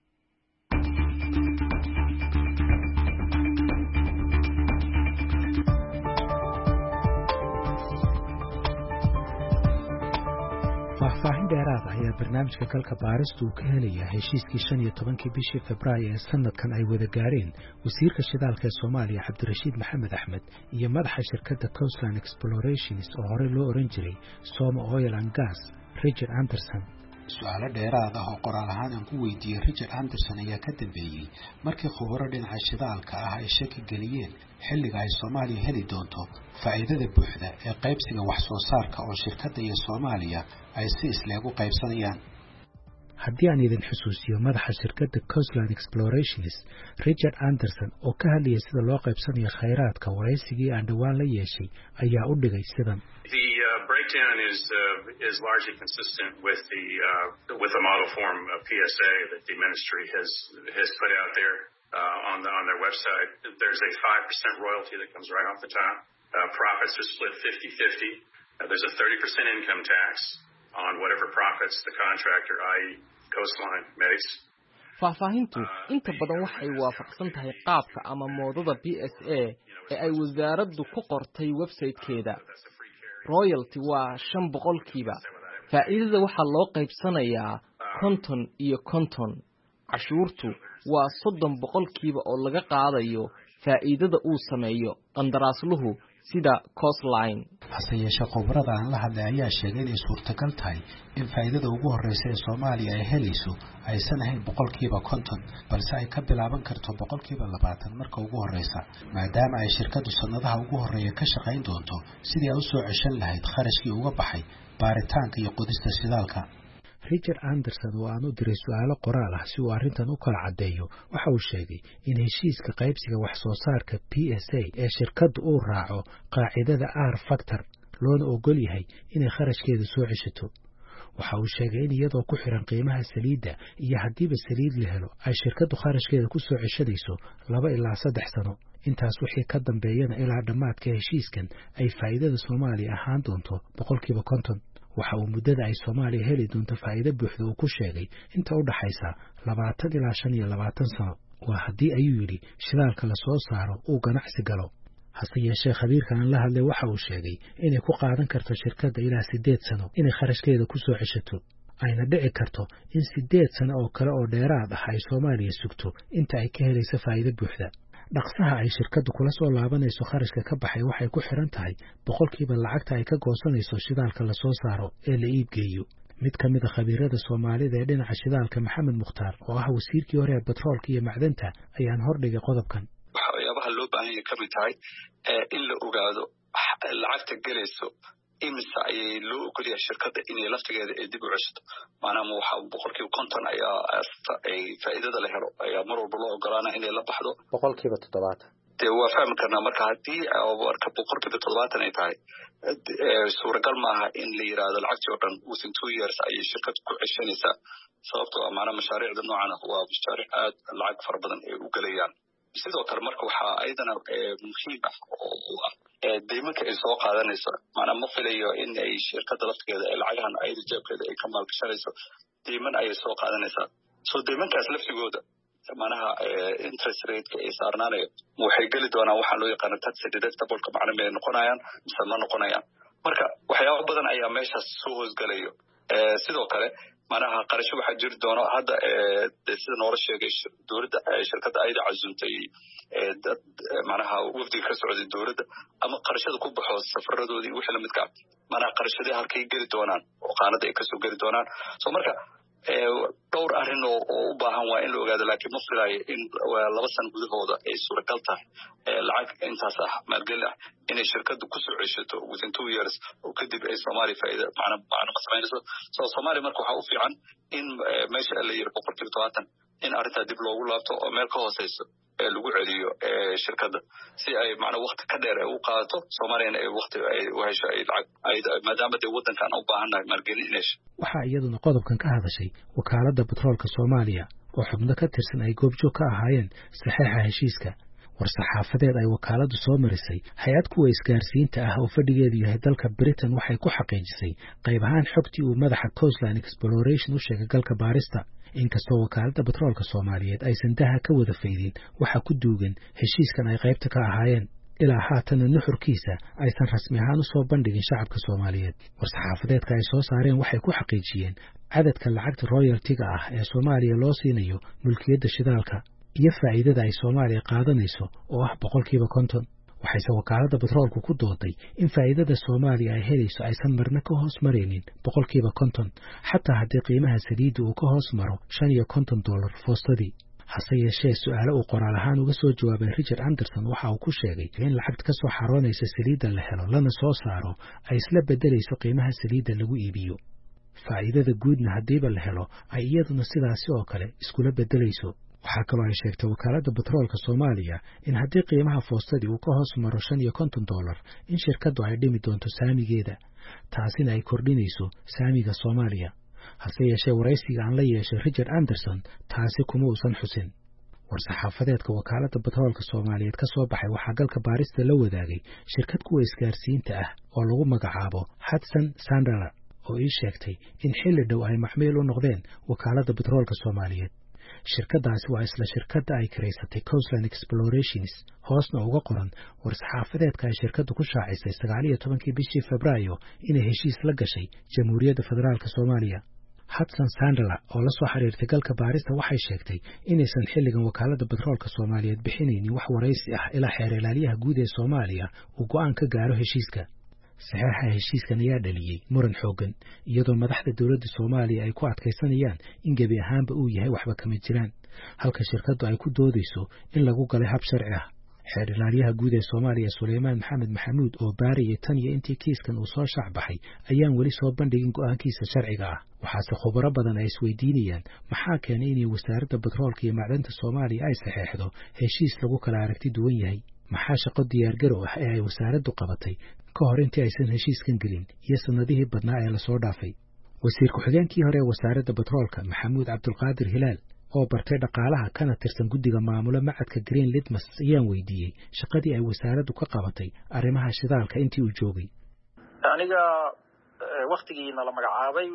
faahfaahin dheeraad ah ayaa barnaamijka galka baaristu uu ka helayaa heshiiskii shan iyo tobankii bishii Febraayo ee sanadkan ay wada gaareen wasiirka shidaalka ee Soomaaliya Cabdirashiid Maxamed Axmed iyo madaxa shirkadda Coastline Explorations oo hore loo oran jiray Soma Oil and Gas Richard Anderson. su'aalo dheeraad ah oo qoraal ahaan aan ku weydiiyey Richard Anderson ayaa ka dambeeyey markii khubaro dhinaca shidaalka ah ay shaki geliyeen xilliga ay Soomaaliya heli doonto faa'iidada buuxda ee qaybsiga wax soo saarka oo shirkadda iyo Soomaaliya ay si isleeg u qaybsanayaan. haddii aan idin xusuusiyo madaxa shirkadda Coastline Explorations Richard Anderson oo ka hadlayay sida loo qaybsanayo khayraadka waraysigii aan dhawaan la yeeshay ayaa u dhigay sidan. The uh, breakdown is uh, is largely consistent with the uh, with the model form of P S A that the ministry has has put out there uh, on the, on their website. There's a five percent royalty that comes right off the top. Uh, profits are split fifty fifty. Uh, there's a thirty percent income tax on whatever profits the contractor, that is Coastline, makes. faahfaahintu inta badan waxay waafaqsan tahay qaabka ama moodada P S A ee ay wasaaraddu ku qortay website-keeda. Royalty waa shan boqolkiiba. Faa'iidada waxaa loo qaybsanayaa konton iyo konton. Cashuurtu waa soddon boqolkiiba oo laga qaadayo faa'iidada uu sameeyo qandaraasluhu sida Coastline. hase yeeshee khubarada aan la hadlay ayaa sheegay inay suurtagal tahay in faa'iidada ugu horreysa ee Soomaaliya ay helayso aysan ahayn boqolkiiba konton balse ay ka bilaaban karto boqolkiiba labaatan marka ugu horreysa maadaama ay shirkadu sanadaha ugu horreeya ka shaqayn doonto sidii ay u soo ceshan lahayd kharashkii uga baxay baaritaanka iyo qodista shidaalka. Richard Anderson oo aan u diray su'aalo qoraal ah si uu arrintan u kala cadeeyo waxa uu sheegay in heshiiska qaybsiga wax soo saarka P S A ee shirkadu uu raaco qaacidada R factor loona ogol yahay inay kharashkeeda soo ceshato. waxa uu sheegay in iyadoo ku xiran qiimaha saliidda iyo hadiiba saliid la helo ay shirkadu kharashkeeda ku soo ceshadayso laba ilaa saddex sano. intaas wixii ka dambeeyana ilaa dhamaadka heshiiskan ay faa'iidada Soomaaliya ahaan doonto boqolkiiba konton. waxa uu muddada ay Soomaaliya heli doonto faa'iido buuxda uu ku sheegay inta u dhaxaysa labaatan ilaa shan iyo labaatan sano. waa haddii ayuu yidhi shidaalka la soo saaro uu ganacsi galo. hase yeeshee khabiirkan la hadlay waxa uu sheegay inay ku qaadan karto shirkadda ilaa sideed sano inay kharashkeeda ku soo ceshato. ayna dhici karto in sideed sano oo kale oo dheeraad ah ay Soomaaliya sugto inta ay ka helayso faa'iido buuxda. dhaqsaha ay shirkadu kula soo laabanayso kharashka ka baxay waxay ku xiran tahay boqolkiiba lacagta ay ka goosanayso shidaalka la soo saaro ee la iibgeeyo. mid ka mid ah khabiirada Soomaalida ee dhinaca shidaalka Maxamed Mukhtaar oo ah wasiirkii hore ee batroolka iyo macdanta ayaan hordhigay qodobkan. waxyaabaha loo baahan yahay ka mid tahay in la ogaado lacagta gelayso imisa ayay loo ogolyahay shirkadda inay laftigeeda ay dib u ceshato. maanaama waxaa boqolkiiba konton ayaa ay faa'iidada la helo ayaa mar walba loo ogolaana inay la baxdo boqolkiiba toddobaatan. dee waa fahmi karnaa marka haddii marka boqolkiiba toddobaatan ay tahay suuragal maaha in la yidhaahdo lacagtii oo dhan within two years ayay shirkadda ku ceshanaysaa sababtoo ah maanaa mashaariicda noocan ah waa mashaariic aad lacag fara badan ay u gelayaan. sidoo kale marka waxaa ayadana muhiim ah oo ah deymanka ay soo qaadanayso maanaa ma filayo in ay shirkadda laftigeeda ee lacagahan ayada jeebkeeda ay ka maalgashanayso deyman ayay soo qaadanaysaa. soo deymankaas laftigooda maanaha interest rateka ay saarnaanayo waxay geli doonaan waxaa loo yaqaano tax deductibleka macna may noqonayaan mise ma noqonayaan. marka waxyaabo badan ayaa meeshaas soo hoosgalayo. sidoo kale manaha qarasho waxaa jiri doono hadda sida noola sheegay dowladda shirkadda ayada casuumtay dad manaha wafdiga ka socday dowladda ama qarashada ku baxo safaradoodii wixii la midka manaha qarashadii halkay geli doonaan oo qaanada ay kasoo geli doonaan. so marka dhowr arrin oo u baahan waa in la ogaado laakiin ma filayo in laba sano gudahooda ay suuragal tahay lacag intaas ah maalgelin ah inay shirkaddu kusoo ceshato within two years oo kadib ay Soomaaliya faa'iido macna macna ma samaynayso. so Soomaaliya marka waxaa u fiican in meesha la yiri boqolkiiba todobaatan in arrinta dib loogu laabto oo meel ka hooseyso ee lagu celiyo shirkadda si ay macna waqti ka dheer ay u qaadato Soomaaliyana ay waqti ay u hesho ay lacag maadaama ay wadankan u baahannahay maalgelin inay waxaa iyaduna qodobkan ka hadashay wakaaladda batroolka Soomaaliya oo xubno ka tirsan ay goobjoog ka ahaayeen saxiixa heshiiska. war-saxaafadeed ay wakaaladdu soo marisay hay-ad kuwa isgaarsiinta ah oo fadhigeedu yahay dalka Britain waxay ku xaqiijisay qayb ahaan xogtii uu madaxa Coastline Exploration u sheegay galka baarista. inkastoo wakaaladda batroolka Soomaaliyeed aysan daha ka wada faydin waxa ku duugan heshiiskan ay qaybta ka ahaayeen ilaa haatan nuxurkiisa aysan rasmi ahaan u soo bandhigin shacabka Soomaaliyeed. war-saxaafadeedka ay soo saareen waxay ku xaqiijiyeen cadadka lacagta royalty-ga ah ee Soomaaliya loo siinayo mulkiyadda shidaalka iyo faa'iidada ay Soomaaliya qaadanayso oo ah boqolkiiba konton. waxayse wakaaladda batroolku ku dooday in faa'iidada Soomaaliya ay helayso aysan marna ka hoos maraynin boqolkiiba konton xataa haddii qiimaha saliidda uu ka hoos maro shan iyo konton dollar foostadii. hase yeeshee su'aalo uu qoraal ahaan uga soo jawaabay Richard Anderson waxa uu ku sheegay in lacagta ka soo xaroonaysa saliidda la helo lana soo saaro ay isla bedelayso qiimaha saliidda lagu iibiyo. faa'iidada guudna haddiiba la helo ay iyaduna sidaasi oo kale iskula beddelayso. waxaa kaloo ay sheegtay wakaaladda batroolka Soomaaliya in haddii qiimaha foostadii uu ka hoos maro shan iyo konton dollar in shirkaddu ay dhimi doonto saamigeeda, taasina ay kordhinayso saamiga Soomaaliya. hase yeeshee waraysiga aan la yeeshay Richard Anderson taasi kuma uusan xusin. war-saxaafadeedka wakaaladda batroolka Soomaaliyeed ka soo baxay waxaa galka baarista la wadaagay shirkad kuwa isgaarsiinta ah oo lagu magacaabo Hudson Sandler oo ii sheegtay in xilli dhow ay macmiil u noqdeen wakaaladda batroolka Soomaaliyeed. shirkadaasi waa isla shirkadda ay kiraysatay Coastline Explorations, hoosna uga qoran war-saxaafadeedka ay shirkaddu ku shaacisay sagaal iyo tobankii bishii Febraayo inay heshiis la gashay Jamhuuriyadda Federaalka Soomaaliya. Hudson Sandler oo la soo xiriirtay galka baarista waxay sheegtay inaysan xilligan wakaaladda batroolka Soomaaliyeed bixinaynin wax waraysi ah ilaa xeer ilaaliyaha guud ee Soomaaliya uu go'aan ka gaaro heshiiska. saxeexa heshiiskan ayaa dhaliyey muran xooggan, iyadoo madaxda dowladda Soomaaliya ay ku adkaysanayaan in gebi ahaanba uu yahay waxba kama jiraan, halka shirkaddu ay ku doodayso in lagu galay hab sharci ah. xeer ilaaliyaha guud ee Soomaaliya Suleymaan Maxamed Maxamuud oo baarayay tan iyo intii kiiskan uu soo shacbaxay ayaan weli soo bandhigin go'aankiisa sharciga ah. waxaase khubaro badan ay isweydiinayaan maxaa keenay inay wasaaradda batroolka iyo macdanta Soomaaliya ay saxeexdo heshiis lagu kala aragti duwan yahay. maxaa shaqo diyaargarow ah ee ay wasaaraddu qabatay ka hor intii aysan heshiiskan gelin iyo sanadihii badnaa ee lasoo dhaafay. wasiir ku-xigeenkii hore ee wasaaradda batroolka Maxamuud Cabdulqaadir Hilaal oo bartay dhaqaalaha kana tirsan guddiga maamula macadka Green Litmus ayaan weydiiyey shaqadii ay wasaaraddu ka qabatay arrimaha shidaalka intii uu joogay. aniga waqtigiina la magacaabay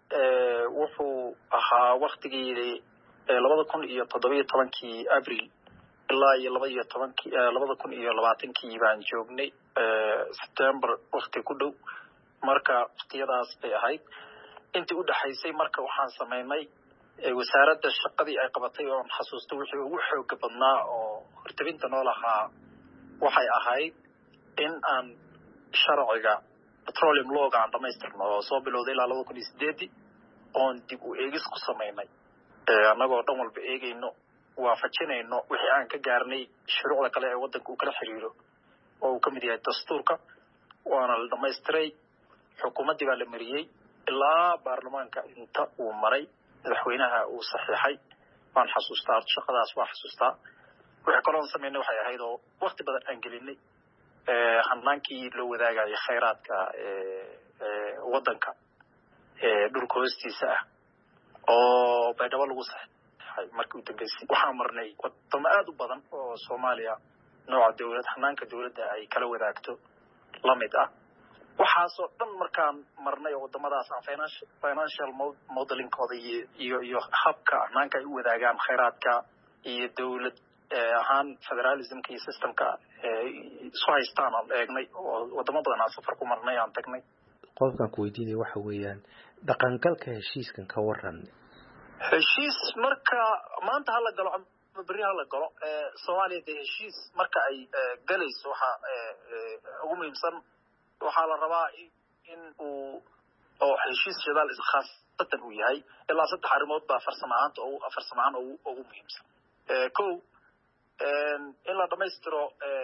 wuxuu ahaa waqtigii labada kun iyo toddoba iyo tobankii Abriil ilaa iyo laba iyo tobankii labada kun iyo labaatankii baan joognay September waqti ku dhow. marka waqtiyadaas ay ahayd intii u dhaxaysay marka waxaan sameynay wasaaradda shaqadii ay qabatay oo xasuusto wixii ugu xoog badnaa oo hortabinta noo lahaa waxay ahayd in aan sharciga petroleum law aan dhamaystirno oo soo bilowday ilaa laba kun iyo sideed oon dib u eegis ku sameynay annagoo dhan walba eegayno waafajinayno wixii aan ka gaarnay shuruucda kale ee waddanka uu kala xiriiro oo uu ka mid yahay dastuurka. waana la dhamaystiray, xukuumaddii baa la mariyey ilaa baarlamaanka inta uu maray madaxweynaha uu saxiixay. waan xasuustaa shaqadaas waa xasuustaa. wixii kaloon sameynay waxay ahayd oo waqti badan aan gelinay hanaankii loo wadaagayay khayraadka waddanka dhulka hoostiisa ah oo baydhabo lagu saxiixay markii u dambeysay. waxaan marnay wadamo aad u badan oo Soomaaliya nooca dawlad hanaanka dawladda ay kala wadaagto la mid ah. waxaasoo dhan markaan marnay wadamadaas aan financial financial modelingkooda iyo iyo habka hanaanka ay u wadaagaan khayraadka iyo dawlad ahaan federalismka iyo systemka isku haystaan aan eegnay oo wadamo badan aan safar ku marnay aan tagnay. qofkan ku weydiinay waxa weeyaan dhaqangalka heshiiskan ka waran. heshiis marka maanta hala galo ama berri hala galo Soomaaliya de heshiis marka ay galayso waxa ugu muhiimsan waxaa la rabaa in uu oo heshiis shidaal khaasatan uu yahay ilaa saddex arrimood baa farsamaanta oo farsamahan oo ugu muhiimsan. kow in la dhamaystiro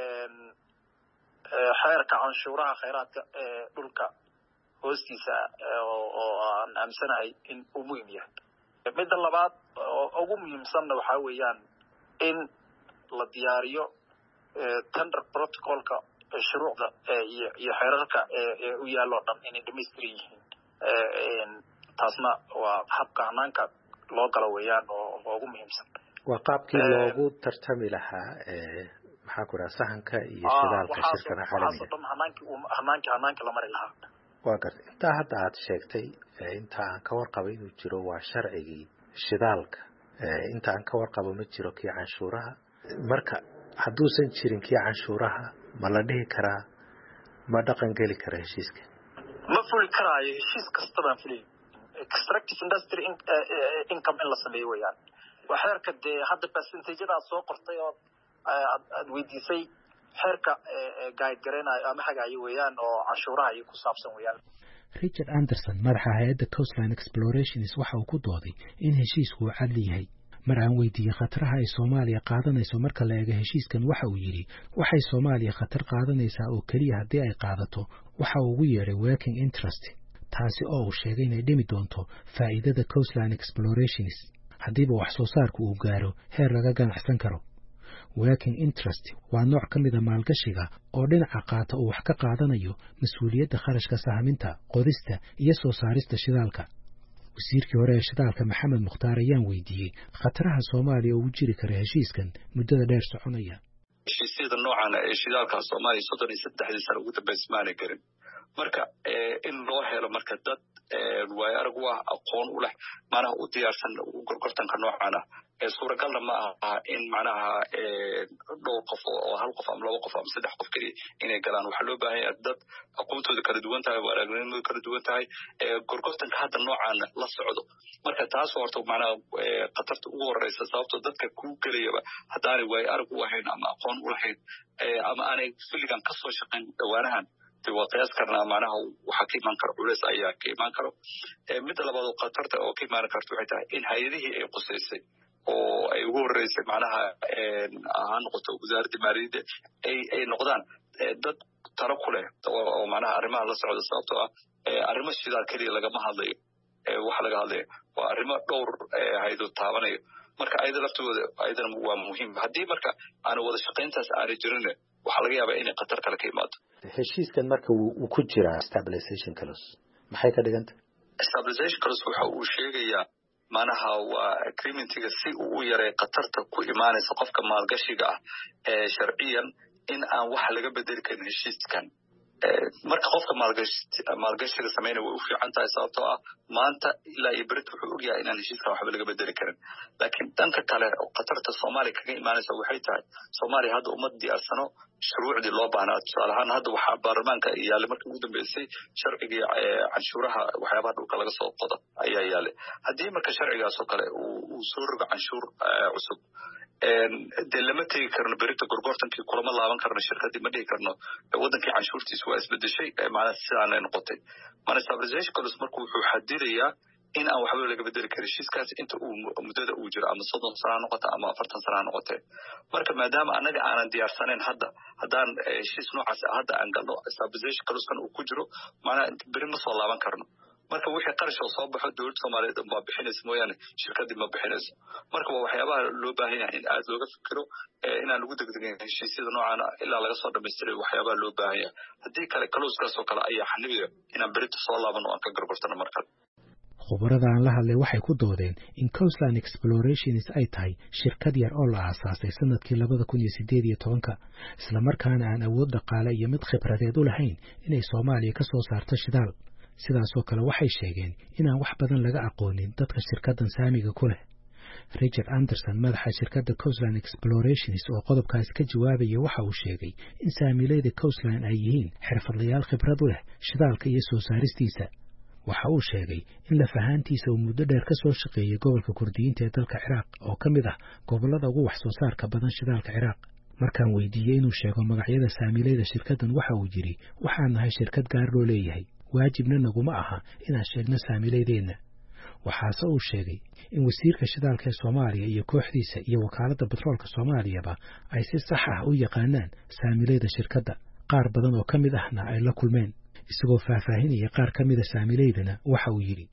xeerka canshuuraha khayraadka dhulka hoostiisa oo aan aamsanahay in uu muhiim yahay. midda labaad oo ugu muhiimsanna waxaa weeyaan in la diyaariyo tender protocolka shuruucda iyo iyo xeerarka ee u yaallo dhan inay dhamaystiran yihiin. taasna waa habka hanaanka loo galo weeyaan oo ugu muhiimsan. waa qaabkii loogu tartami lahaa maxaa ku dhaha sahanka iyo shidaalka shirkada caalamiga. waxaasoo dhan hanaankii hanaankii hanaankii la mari lahaa. waa gartay intaa hadda aad sheegtay inta aan ka warqabo inuu jiro waa sharcigii shidaalka. inta aan ka warqabo ma jiro kii canshuuraha. marka hadduusan jirin kii canshuuraha ma la dhihi karaa ma dhaqan geli kara heshiiska? ma fuli karaayo heshiis kasta baan fulay. extractive industry income in la sameeyo weeyaan. waa xeerka dee hadda percentage-ada aad soo qortay oo aad weydiisay xeerka guide garanayo ama hagaayo weeyaan oo canshuuraha iyo ku saabsan weeyaan. Richard Anderson madaxa hay'adda Coastline Explorations waxa uu ku dooday in heshiisku uu cadli yahay. mar aan weydiiyey khataraha ay Soomaaliya qaadanayso marka la eego heshiiskan waxa uu yiri waxay Soomaaliya khatar qaadanaysaa oo kaliya haddii ay qaadato waxa uu ugu yeeray working interest, taasi oo uu sheegay inay dhimi doonto faa'iidada coastline explorations haddiiba wax soo saarku uu gaaro heer laga ganacsan karo. working interest waa nooc ka mida maalgashiga oo dhinaca qaata uu wax ka qaadanayo mas-uuliyadda kharashka sahminta, qodista iyo soo saarista shidaalka. wasiirkii hore ee shidaalka Maxamed Mukhtaar ayaan weydiiyey khataraha Soomaaliya oo u jiri kara heshiiskan muddada dheer soconaya. heshiisyada noocan ee shidaalka Soomaaliya soddon iyo saddex sano ugu dambeysmaanay garin. marka in loo helo marka dad way arag waa aqoon u leh macnaha u diyaarsan gorgortanka noocan ah ee suuragalna ma aha in macnaha dhowr qof oo hal qof ama laba qof ama saddex qof kaliya inay galaan. waxaa loo baahan yahay dad aqoontooda kala duwan tahay, aragnimadu kala duwan tahay, gorgortanka hadda noocan la socdo. marka taas horta macnaha qatarta ugu horeysa sababtoo dadka ku galayaba haddaanay way arag u ahayn ama aqoon u lahayn ama aanay xilligan ka soo shaqayn dhawaanahan waa qiyaas karnaa macnaha waxaa ka imaan karo culays ayaa ka imaan karo. midda labaad oo qatarta oo ka imaan karta waxay tahay in hay-adihii ay qusaysay oo ay ugu horeysay macnaha ha noqoto wasaaradda maaliyadda ay ay noqdaan dad talo ku leh oo macnaha arrimaha la socda sababtoo ah arrimo shidaal keliya lagama hadlayo. waxa laga hadlaya waa arrimo dhowr hay-adood taabanayo. marka ayada laftooda ayadana waa muhiim. haddii marka aanu wada shaqayntaas aanay jirin waxaa laga yaabaa inay qatar kale ka imaado. heshiiskan marka uu ku jiraa stabilization clause maxay ka dhiganta? stabilization clause waxa uu sheegayaa macnaha waa agreementiga si uu u yareeyo qatarta ku imaanaysa qofka maalgashiga ah ee sharciyan in aan wax laga bedeli karin heshiiskan. marka qofka maalgashiga sameynaya way u fiican tahay sababtoo ah maanta ilaa iyo berit wuxuu ogyahay inaan heshiiskan waxba laga bedeli karin. laakiin dhanka kale qatarta Soomaaliya kaga imaanaysa waxay tahay Soomaaliya hadda uma diyaarsano shuruucdii loo baahnaa. tusaale ahaan hadda waxaa baarlamaanka yaallay markii ugu dambeysay sharcigii canshuuraha waxyaabaha dhulka laga soo qodo ayaa yaallay. haddii marka sharcigaas oo kale uu soo rogo canshuur cusub dee lama tegi karno berita gorgortankii kulama laaban karno shirkadii ma dhihi karno wadankii canshuurtiisa waa isbedeshay macnaha sidaanay noqotay. mana stabilization clause marka wuxuu xadidayaa in aan waxba laga bedeli karin heshiiskaas inta uu muddada uu jiro ama soddon sano ha noqoto ama afartan sano ha noqotee. marka maadaama annaga aanan diyaarsanayn hadda haddaan heshiis noocaas hadda aan galno stabilization clause-kan uu ku jiro macnaha beri ma soo laaban karno. marka wixii qarash oo soo baxo dowladda Soomaaliyeed ma bixinayso mooyaane shirkadii ma bixinayso. marka waa waxyaabaha loo baahan yahay in aad looga fikiro inaan lagu degdegin heshiisyada noocan ilaa laga soo dhamaystiray waxyaabaha loo baahan yahay. haddii kale clause-kaas oo kale ayaa xanibaya inaan berito soo laabano oo aan ka gorgortano markale. khubarada aan la hadlay waxay ku doodeen in coastline explorations ay tahay shirkad yar oo la aasaasay sanadkii labada kun iyo sideed iyo tobanka islamarkaana aan awood dhaqaale iyo mid khibradeed u lahayn inay Soomaaliya ka soo saarto shidaal. sidaasoo kale waxay sheegeen inaan wax badan laga aqoonin dadka shirkaddan saamiga ku leh. Richard Anderson madaxa shirkadda Coastline Explorations oo qodobkaas ka jawaabaya waxa uu sheegay in saamiilayda Coastline ay yihiin xirfadlayaal khibrad u leh shidaalka iyo soo saaristiisa. waxa uu sheegay in lafahaantiisa uu muddo dheer ka soo shaqeeyay gobolka Kurdiyiinta ee dalka Ciraaq oo ka mid ah gobollada ugu wax soo saarka badan shidaalka Ciraaq. markaan weydiiyey inuu sheego magacyada saamiilayda shirkaddan waxa uu yidhi waxaan nahay shirkad gaar loo leeyahay waajibna naguma aha inaan sheegno saamiilaydeenna. waxaase uu sheegay in wasiirka shidaalka ee Soomaaliya iyo kooxdiisa iyo wakaaladda batroolka Soomaaliyaba ay si sax ah u yaqaanaan saamiilayda shirkadda qaar badan oo ka mid ahna ay la kulmeen. isagoo faahfaahinaya qaar ka mida saamiilaydana waxa uu yidhi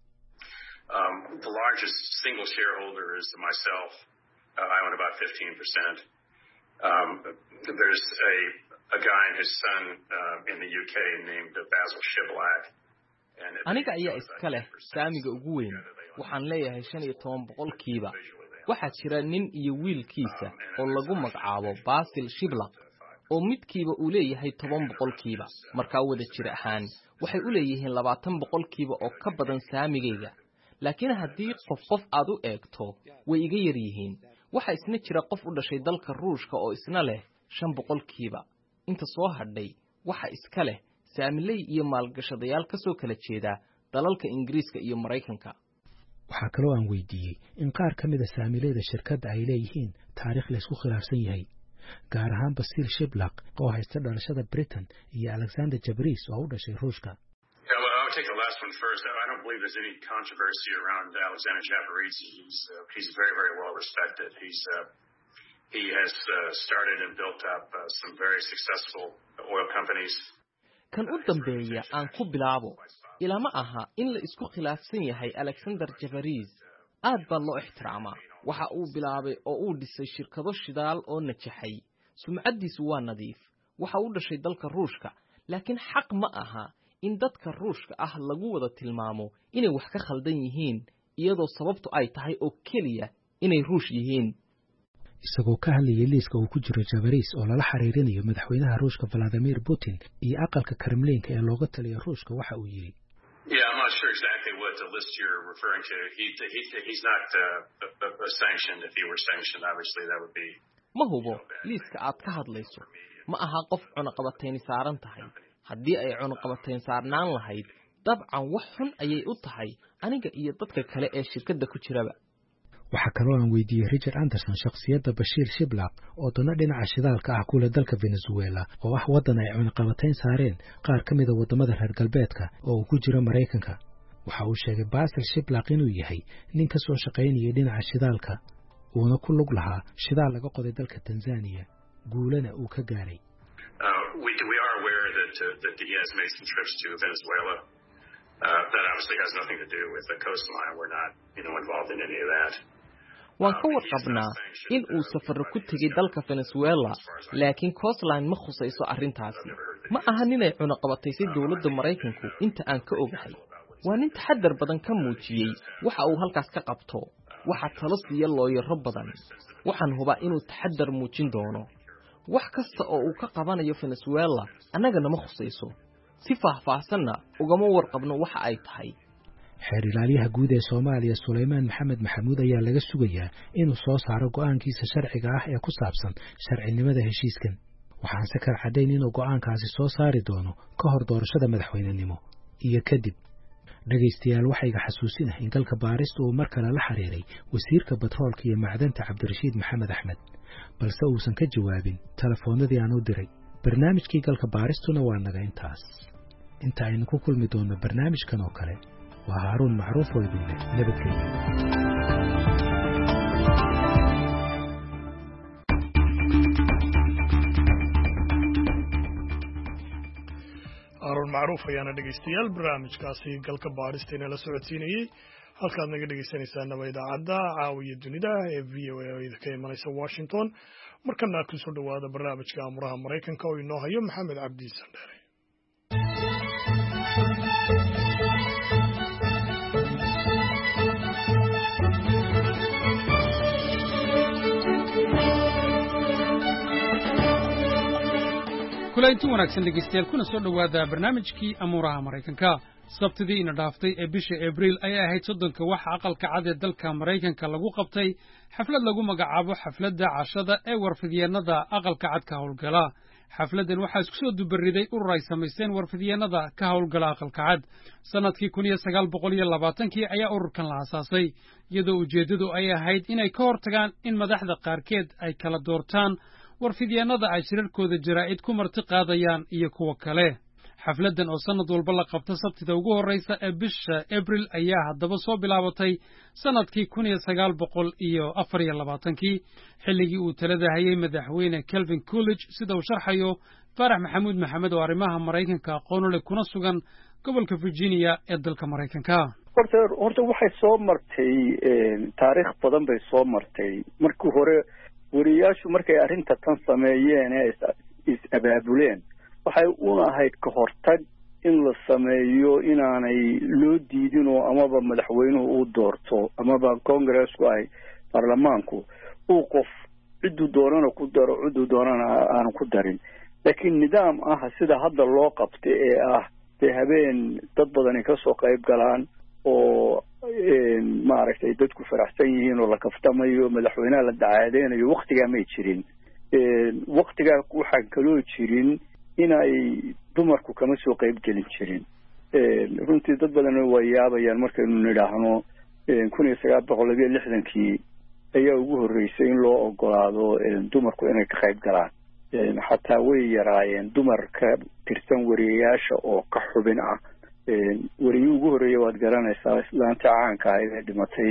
the largest single shareholder is myself. uh, I own about fifteen percent. um, there's a a guy and his son uh, in the U K named Basil Shiblak. aniga ayaa iska leh saamiga ugu weyn waxaan leeyahay shan iyo toban boqolkiiba. waxaa jira nin iyo wiilkiisa oo lagu magacaabo Basil Shiblak oo midkiiba uu leeyahay toban boqolkiiba. markaa wada jir ahaan waxay u leeyihiin labaatan boqolkiiba oo ka badan saamigayga. laakiin haddii qof qof aad u eegto way iga yar yihiin. waxa isna jira qof u dhashay dalka Ruushka oo isna leh shan boqolkiiba. inta soo hadhay waxa iska leh saamilay iyo maalgashadayaal ka soo kala jeeda dalalka Ingiriiska iyo Mareykanka. waxaa kaloo aan weydiiyey in qaar ka mid ah saamilayda shirkadda ay leeyihiin taariikh la isku khilaafsan yahay, gaar ahaan Basil Shiblak oo haysta dhalashada Britain iyo Alexander Jabris oo u dhashay Ruushka. Yeah, well, I'll take the last one first. I don't believe there's any controversy around Alexander Jabris. He's uh, he's very very well respected. He's uh, he has uh, started and built up uh, some very successful oil companies. kan u dambeeya aan ku bilaabo ilama aha in la isku khilaafsan yahay Alexander Javaris aad baa loo ixtiraamaa waxa uu bilaabay oo uu dhisay shirkado shidaal oo najaxay sumcadiisu waa nadiif waxa uu dhashay dalka Ruushka laakiin xaq ma aha in dadka Ruushka ah lagu wada tilmaamo inay wax ka khaldan yihiin iyadoo sababtu ay tahay oo kaliya inay Ruush yihiin isagoo ka hadlayay liiska uu ku jiro Javaris oo lala xiriirinayo madaxweynaha Ruushka Vladimir Putin iyo aqalka Kremlinka ee looga taliyo Ruushka waxa uu yiri Yeah, I'm not sure exactly what the list you're referring to. He, he he's not uh, uh, sanctioned. If he were sanctioned, obviously that would be ma hubo liiska aad ka hadlayso ma aha qof cunaqabatayn saaran tahay haddii ay cunaqabatayn saarnaan lahayd dabcan wax xun ayay u tahay aniga iyo dadka kale ee shirkadda ku jiraba waxa kaloo aan weydiiyey Richard Anderson shakhsiyadda Bashir Shiblaq oo dana dhinaca shidaalka ah kula dalka Venezuela oo ah wadan ay cunaqabatayn saareen qaar ka mid ah wadamada reer galbeedka oo ku jira Mareykanka waxa uu sheegay Basil Shiblaq inuu yahay nin ka soo shaqeynaya dhinaca shidaalka uuna ku lug lahaa shidaal laga qoday dalka Tanzania guulana uu ka gaaray we we are aware that uh, that he has made some trips to Venezuela uh, that obviously has nothing to do with the coastline we're not you know involved in any of that waan ka warqabnaa in uu safar ku tagay dalka Venezuela laakiin coastline ma khusayso arrintaasi ma aha inay cunaqabataysay dawladda Mareykanku inta aan ka ogahay waa nin taxadar badan ka muujiyay waxa uu halkaas ka qabto waxa talo siiya looyaro badan waxaan hubaa inuu taxadar muujin doono wax kasta oo uu ka qabanayo Venezuela annagana ma khusayso si faahfaahsanna ugama warqabno waxa ay tahay xeer ilaaliyaha guud ee Soomaaliya Suleymaan Maxamed Maxamuud ayaa laga sugayaa inuu soo saaro go'aankiisa sharciga ah ee ku saabsan sharcinimada heshiiskan waxaan se kar cadeyn inuu go'aankaasi soo saari doono ka hor doorashada madaxweynenimo iyo kadib dhageystayaal waxay iga xasuusinahay in galka baaristu uu mar kale la xiriiray wasiirka batroolka iyo macdanta Cabdirashiid Maxamed Axmed balse uusan ka jawaabin telefoonadii aan u diray barnaamijkii galka baaristuna waa naga intaas inta aynu ku kulmi doono barnaamijkan oo kale waa Haaruun Macruuf oo idin leh nabadgelyo Haaruun Macruuf ayaana dhegeystayaal barnaamijkaasi galka baaristeena la socodsiinayay halkaad naga dhegeysanaysaana waa idaacadda caawiya dunida ee V O A oo idinka imanaysa Washington markana ku soo dhawaada barnaamijka amuraha Mareykanka oo inoo hayo Maxamed Cabdi Sandere kulanti wanaagsan dhegeystayaal kuna soo dhawaada barnaamijkii amuraha Mareykanka sabtidii ina dhaaftay ee bisha Abriil ay ahayd soddonka waxa aqalka cad ee dalka Mareykanka lagu qabtay xaflad lagu magacaabo xafladda cashada ee warfidyeennada aqalka cad ka howlgala xafladan waxaa isku soo dubariday urur ay samaysteen warfidyeennada ka howlgala aqalka cad sanadkii kun iyo sagaal boqol iyo labaatankii ayaa ururkan la aasaasay iyadoo ujeedadu ay ahayd inay ka hortagaan in madaxda qaarkeed ay kala doortaan warfidyeennada ay shirarkooda jaraa'id ku marti qaadayaan iyo kuwa kale xafladan oo sanad walba la qabta sabtida ugu horreysa ee bisha Abriil ayaa haddaba soo bilaabatay sanadkii kun iyo sagaal boqol iyo afar iyo labaatankii xilligii uu talada hayay madaxweyne Calvin Coolidge sida uu sharxayo Farax Maxamuud Maxamed oo arrimaha Mareykanka aqoon u leh kuna sugan gobolka Virginia ee dalka Mareykanka horta horta waxay soo martay taariikh badan bay soo martay markii hore wariyaashu markay arrinta tan sameeyeen ee is abaabuleen waxay una ahayd ka hortag in la sameeyo inaanay loo diidin oo amaba madaxweynuhu uu doorto amaba congressku ay baarlamaanku uu qof ciduu doonana ku daro ciduu doonana aanu ku darin laakiin nidaam ah sida hadda loo qabtay ee ah dee habeen dad badani ka soo qayb galaan oo maaragtay dadku faraxsan yihiin oo la kaftamayo madaxweynaha la dacaadeynayo waqtigaa may jirin waqtigaa waxaan kaloo jirin inay dumarku kama soo qayb gelin jirin runtii dad badan way yaabayaan markaynu nidhaahno kun iyo sagaal boqol labiyo lixdankii ayaa ugu horreysay in loo ogolaado dumarku inay ka qayb galaan xataa way yaraayeen dumar ka tirsan wariyayaasha oo ka xubin ah wariyii ugu horreeyay waad garanaysaa islaanta caanka ahayd ee dhimatay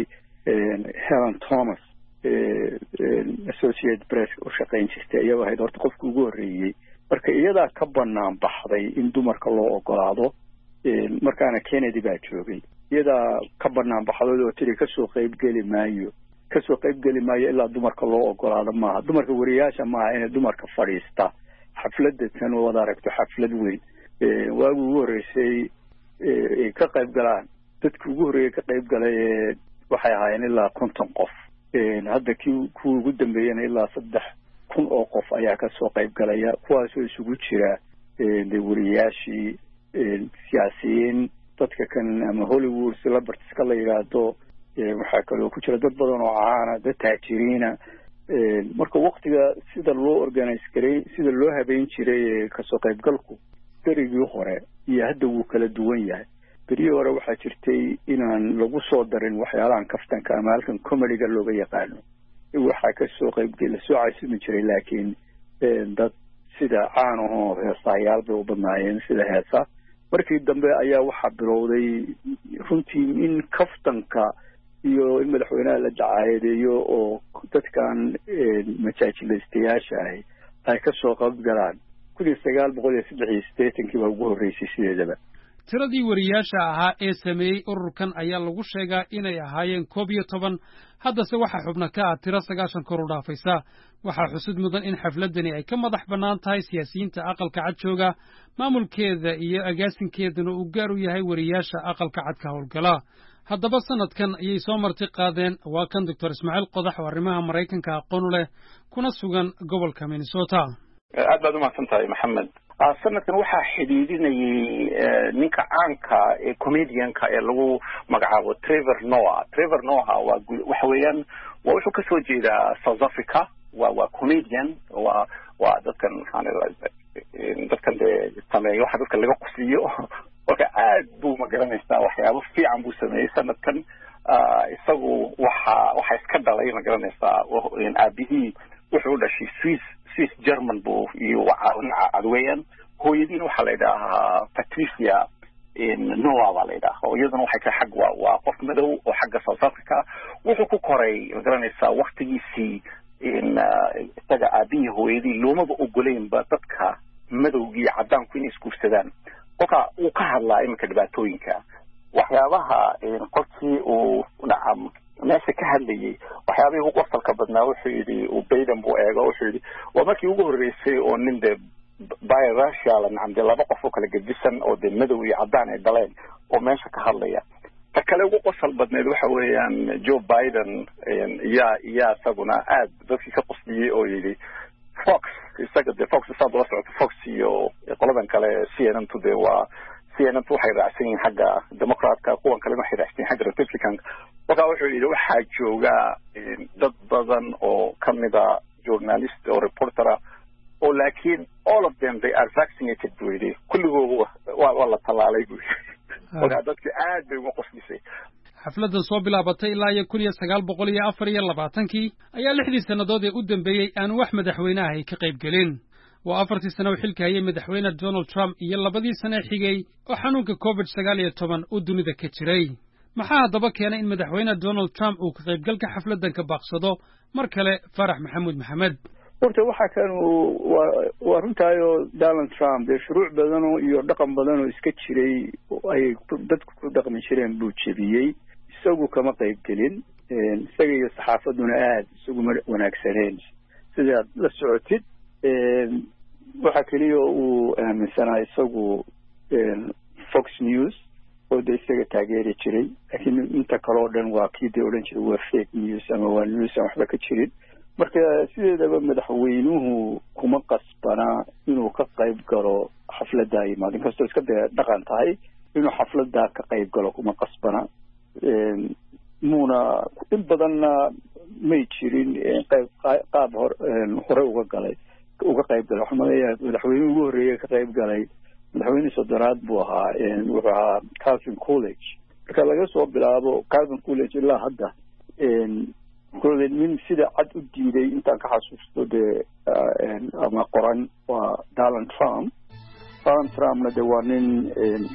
Helen Thomas Associated Press u shaqayn jirtay ayaa ahayd horta qofkii ugu horreeyay marka iyadaa ka banaan baxday in dumarka loo ogolaado markaana Kennedy baa joogay iyadaa ka banaan baxday oo tiri kasoo qayb geli maayo kasoo qayb geli maayo ilaa dumarka loo ogolaado maaha dumarka wariyaasha maaha inay dumarka fadhiista xafladda tan wada aragto xaflad weyn waagi ugu horreysay ay ka qayb galaan dadkii ugu horreeyay ka qayb galay waxay ahaayeen ilaa konton qof hadda kii kuwii ugu dambeeyana ilaa saddex kun oo qof ayaa kasoo qayb galaya kuwaasoo isugu jira de wariyaashii siyaasiyiin dadka kan ama Hollywood celebrities ka la yiraahdo waxaa kaloo ku jira dad badan oo caana dad taajiriina marka waqtiga sida loo organize garay sida loo habeyn jiray kasoo qayb galku berigii hore iyo hadda wuu kala duwan yahay berigii hore waxaa jirtay inaan lagu soo darin waxyaalahan kaftanka ama halkan comedy-ga looga yaqaano waxaa kasoo qayb gala soo caysimi jiray laakiin dad sida caan oo heesayaal bay u badnaayeen sida heesa markii dambe ayaa waxaa bilowday runtii in kaftanka iyo in madaxweynaha la dacaayadeeyo oo dadkan majaajilaystayaasha ahi ay kasoo qayb galaan kun iyo sagaal boqol iyo saddex iyo siddeetankii baa ugu horreysay sideedaba tiradii wariyaasha ahaa ee sameeyey ururkan ayaa lagu sheegaa inay ahaayeen koob iyo toban haddase waxaa xubna ka ah tiro sagaashan kor u dhaafaysa waxaa xusid mudan in xafladani ay ka madax bannaan tahay siyaasiyiinta aqalka cad jooga maamulkeeda iyo agaasinkeedana uu gaar u yahay wariyaasha aqalka cad ka howlgala haddaba sanadkan ayay soo marti qaadeen waa kan doctor ismaaciil qodax oo arrimaha maraykanka aqoon u leh kuna sugan gobolka minnesota aad baad umahadsan tahay maxamed sanadkan waxaa xidhiidinayay ninka caanka ee comedianka ee lagu magacaabo Trevor Noah Trevor Noah waa waxa weeyaan waa wuxuu ka soo jeedaa South Africa waa waa comedian waa waa dadkan maxaan dadkan de sameeyo waxa dadka laga qosliyo marka aad buu ma garanaysaa waxyaabo fiican buu sameeyey sanadkan isagu waxa waxa iska dhalay ma garanaysaa aabihii wuxuu dhashay Swiss Swiss German buu iyo cadweeyaan hooyadiina waxaa la yidhaahaa Patricia Noah baa la yidhaahaa iyaduna waxay ka xag waa waa qof madow oo xagga South Africa wuxuu ku koray ma garanaysaa waqtigiisii in isaga aabihii hooyadii loomaba ogoleynba dadka madowgii caddaanku inay isguursadaan kolka uu ka hadlaa iminka dhibaatooyinka waxyaabaha qolkii uu nacam meesha ka hadlayay waxyaabihii ugu qosalka badnaa wuxuu yidhi uu Biden buu eego wuxuu yidhi waa markii ugu horreysay oo nin de biracial nacam de laba qof oo kala gedisan oo de madow iyo caddaan ay dhaleen oo meesha ka hadlaya ta kale ugu qosal badneed waxa weeyaan Joe Biden yaa yaa isaguna aad dadkii ka qosliyey oo yidhi Fox isaga de Fox isaga la socota Fox iyo qoladan kale C N N de waa C N N waxay raacsan yihiin xagga Democratka kuwan kalena waxay raacsan yihiin xagga Republican marka wuxuu yidhi waxaa jooga dad badan oo kamida journalist oo reporter oo laakiin all of them they are vaccinated buu yidhi kulligoodu waa la tallaalay buu marka dadkii aad bay uga qoslisay xafladdan soo bilaabatay ilaa iyo kun iyo sagaal boqol iyo afar iyo labaatankii ayaa lixdii sannadood ee u dambeeyey aan wax madaxweynaha ay ka qayb gelin waa afartii sano uu xilka hayay madaxweyne Donald Trump iyo labadii sano xigay oo xanuunka covid sagaal iyo toban uu dunida ka jiray maxaa haddaba keenay in madaxweyne Donald Trump uu ka qaybgalka xafladdan ka baaqsado mar kale Farax Maxamuud Maxamed horta waxa kan waa waa runtaayo Donald Trump de shuruuc badan iyo dhaqan badan oo iska jiray ay dadku ku dhaqmi jireen buu jebiyey isagu kama qayb gelin isaga iyo saxaafaduna aad isugu wanaagsaneen sida la socotid waxa kaliya uu aaminsanaa isagu Fox News oo de isaga taageeri jiray laakiin inta kale oo dhan waa kii de odhan jiray waa fake news ama waa news aan waxba ka jirin marka sideedaba madaxweynuhu kuma qasbana inuu ka qayb galo xafladda yimaad inkastoo iska dee dhaqan tahay inuu xafladda ka qayb galo kuma qasbana muuna in badanna may jirin qayb qaab hore uga galay uga qayb galay waxaa maleeyahay madaxweynuhu ugu horreeyay ka qayb galay madaxweyne soddonaad buu ahaa wuxuu ahaa Calvin Coolidge marka laga soo bilaabo Calvin Coolidge ilaa hadda كل من سيدا عد أديدي أنت كحسوس ده أما قرن ودالن ترامب دالن ترامب ندوانين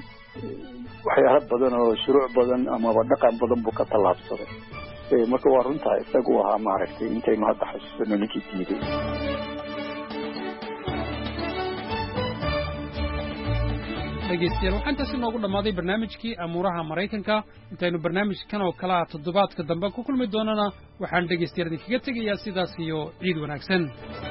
وحياة بدن وشروع بدن أما بدقة بدن بك طلاب صدق مكوارن تاي تقوها معرفتي أنت ما تحسوس إنه نكى ديدي dhegeystayaal waxaan taasi noogu dhammaaday barnaamijkii amuuraha maraykanka intaynu barnaamijkan oo kalea toddobaadka dambe ku kulmi doonana waxaan dhegeystayaal idinkaga tegayaa sidaas iyo ciid wanaagsan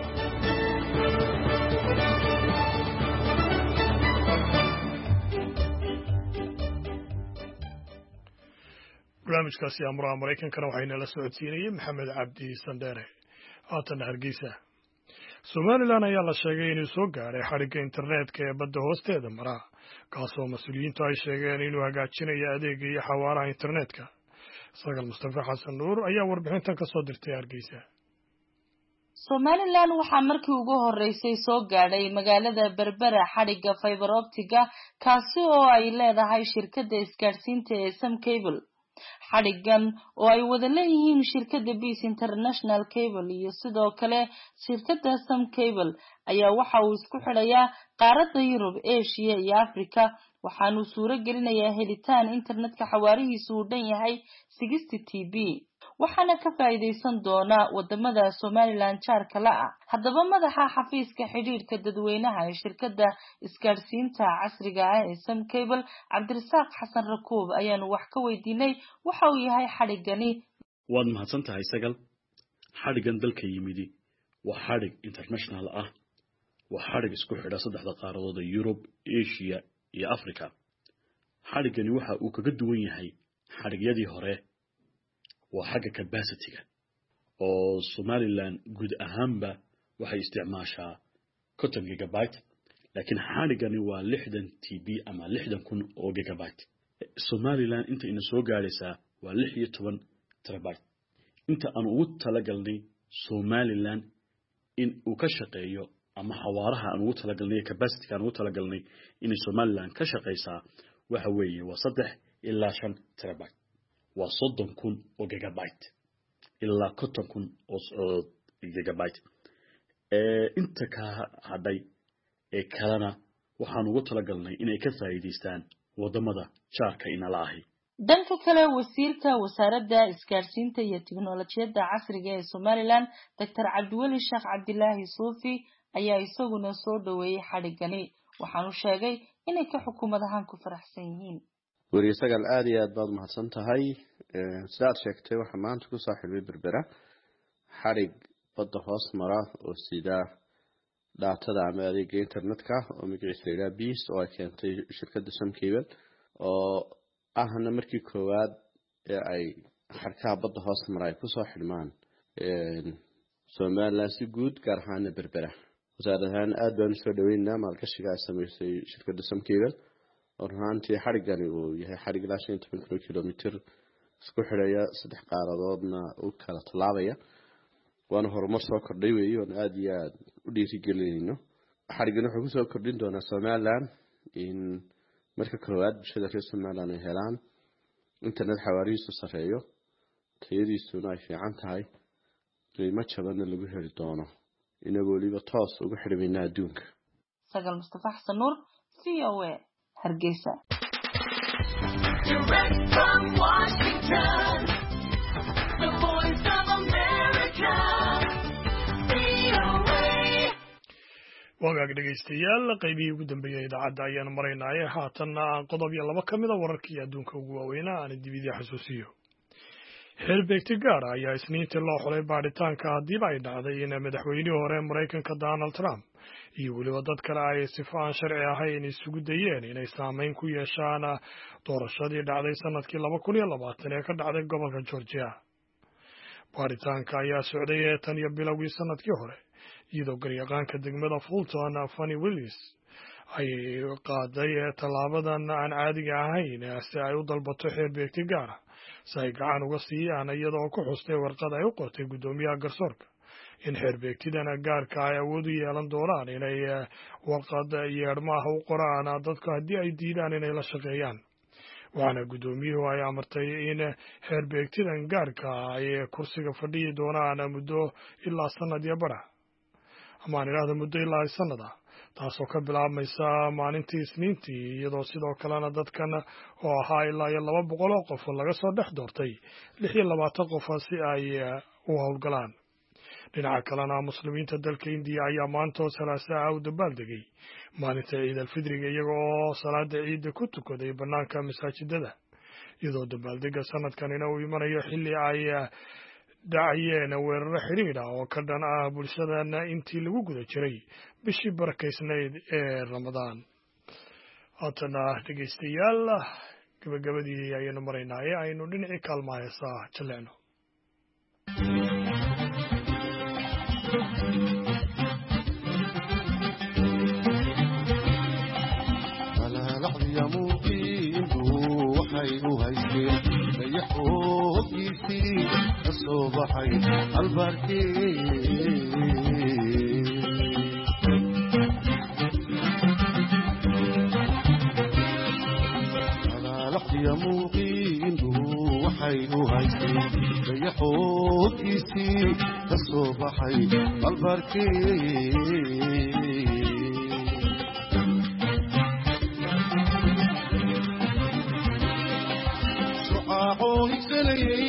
barnaamijkaasi amuuraha maraykankana waxaynala socodsiinayey maxamed cabdi sandheere haatan hargeysa somalilan ayaa la sheegay inuu soo gaadhay xadhigga internetka ee badda hoosteeda mara kaasoo mas-uuliyiintu ay sheegeen inuu hagaajinayo adeega iyo xawaaraha internetka sagal mustafa xasan nuur ayaa warbixintan ka soo dirtay hargeysa somalilan waxaa markii ugu horeysay soo gaadhay magaalada berbera xadhigga fiber optiga kaasi oo ay leedahay shirkadda isgaadhsiinta ee Sam Cable xadhiggan oo ay wada leeyihiin shirkadda Peace International Cable iyo sidoo kale shirkadda Sam Cable ayaa waxa uu isku xidhayaa qaaradda Yurub, Asia iyo Afrika waxaanu suuro gelinayaa helitaan internetka xawaarihiisu uu dhan yahay sixty T B waxaana ka faa'iideysan doona wadamada Somaliland jaarka la ah haddaba madaxa xafiiska xiriirka dadweynaha ee shirkadda isgaadhsiinta casriga ah ee Sam Cable Cabdirasaaq Xasan Rakuub ayaanu wax ka weydiinay waxa uu yahay xadhiggani waad mahadsan tahay sagal xadhiggan dalka yimidi waa xadhig international ah waa xadhig isku xidha saddexda qaaradood ee Europe, Asia iyo Africa xadhiggani waxa uu kaga duwan yahay xadhigyadii hore waa xagga capacity-ga oo Somaliland guud ahaanba waxay isticmaashaa konton gigabyte laakiin xadhiggani waa lixdan T B ama lixdan kun oo gigabyte Somaliland inta ina soo gaaraysaa waa lix iyo toban terabyte inta aan ugu talagalnay Somaliland in uu ka shaqeeyo ama xawaaraha aan ugu talagalnay capacity-ga aan ugu talagalnay in Somaliland ka shaqeysaa waxa weeye waa saddex ilaa shan terabyte waa soddon kun oo gigabyte ilaa konton kun oo gigabyte ee inta ka hadhay ee kalena waxaan ugu talagalnay inay ka faa'iideystaan wadamada jaarka inala ahi dhanka kale wasiirka wasaaradda isgaadhsiinta iyo tiknoolajiyadda casriga ee Somaliland Doctor Cabdiweli Sheekh Cabdilaahi Suufi ayaa isaguna soo dhaweeyay xadhiggani waxaanu sheegay inay ka xukuumadahan ku faraxsan yihiin wariye sagal aad iyo aad baad mahadsan tahay sidaad sheegtay waxa maanta ku saaxiibay berbera xadhig badda hoos mara oo sida daatada ama adeega internetka oo magaciisa la yidhaha Peace oo ay keentay shirkadda Sam Cable oo ahna markii koowaad ee ay xarkaha badda hoos mara ay kusoo xidhmaan Somaliland si guud gaar ahaan berbera wasaaradahan aad baan soo dhaweynaa maalgashiga ay samaysay shirkadda Sam Cable runtii xadhiggani uu yahay xadhig ilaa shan iyo toban kilomitir isku xidhaya saddex qaaradoodna u kala tallaabaya waana horumar soo kordhay weeye oon aad iyo aad u dhiirigelinayno xadhiggani wuxuu kusoo kordhin doonaa Somaliland in marka koowaad bulshada reer Somaliland ay helaan internet xawaarihiisu sareeyo tayadiisuna ay fiican tahay qiimo jabanna lagu heli doono inagoo weliba toos ugu xidhmayna adduunka sagal mustafa xasan nuur V O A hargeysa Direct from Washington, the voice of America, V O A. wagaag dhegaystayaal qaybihii ugu dambeeyay idaacadda ayaanu maraynaaye haatanna aan qodob iyo laba ka mid a wararkii adduunka ugu waaweynaa aan dibidii xasuusiyo xeerbeegti gaara ayaa isniintii loo xulay baadhitaanka haddiiba ay dhacday in madaxweynihii hore maraykanka Donald Trump iyo weliba dad kale ay sifo aan sharci ahayn isugu dayeen inay saameyn ku yeeshaan doorashadii dhacday sanadkii laba kun iyo labaatan ee ka dhacday gobolka Georgia baaritaanka ayaa socday tan iyo bilowgii sanadkii hore iyadoo garyaqaanka degmada Fulton Fanny Willis ay qaaday tallaabadan aan caadiga ahayn si ay u dalbato xeerbeegti gaara si ay gacan uga siiyaan iyadoo ku xustay warqad ay u qortay guddoomiyaha garsoorka in xeerbeegtidana gaarka ay awood u yeelan doonaan inay warqad yeedhmaaha u qoraan dadku haddii ay diidaan inay la shaqeeyaan waxaana guddoomiyuhu ay amartay in xeerbeegtidan gaarka ay kursiga fadhiyi doonaan muddo ilaa sanad iyo bara amaan idhaahda muddo ilaa sanad ah taasoo ka bilaabmaysa maalintii isniintii iyadoo sidoo kalena dadkan oo ahaa ilaa iyo laba boqol oo qof laga soo dhex doortay lix iyo labaatan qof si ay u howlgalaan dhinaca kalena muslimiinta dalka indiya ayaa maanta oo salaasaa u dabaaldegay maalinta ciid alfidriga iyaga oo salaada ciidda ku tukaday bannaanka masaajidada iyadoo dabaaldega sanadkanina uu imanayo xilli ay dhacayeen weeraro xidhiidh ah oo ka dhan ah bulshadana intii lagu guda jiray bishii barakaysnayd ee ramadaan. haatana dhegaystayaal gabagabadii ayaynu maraynaaye aynu dhinacii kaalmaha heesaa jallecno. صباحي البركي على لحظة يا موقين وحي وهيسي ريحوك يسي الصباحي البركي شعاعون سنين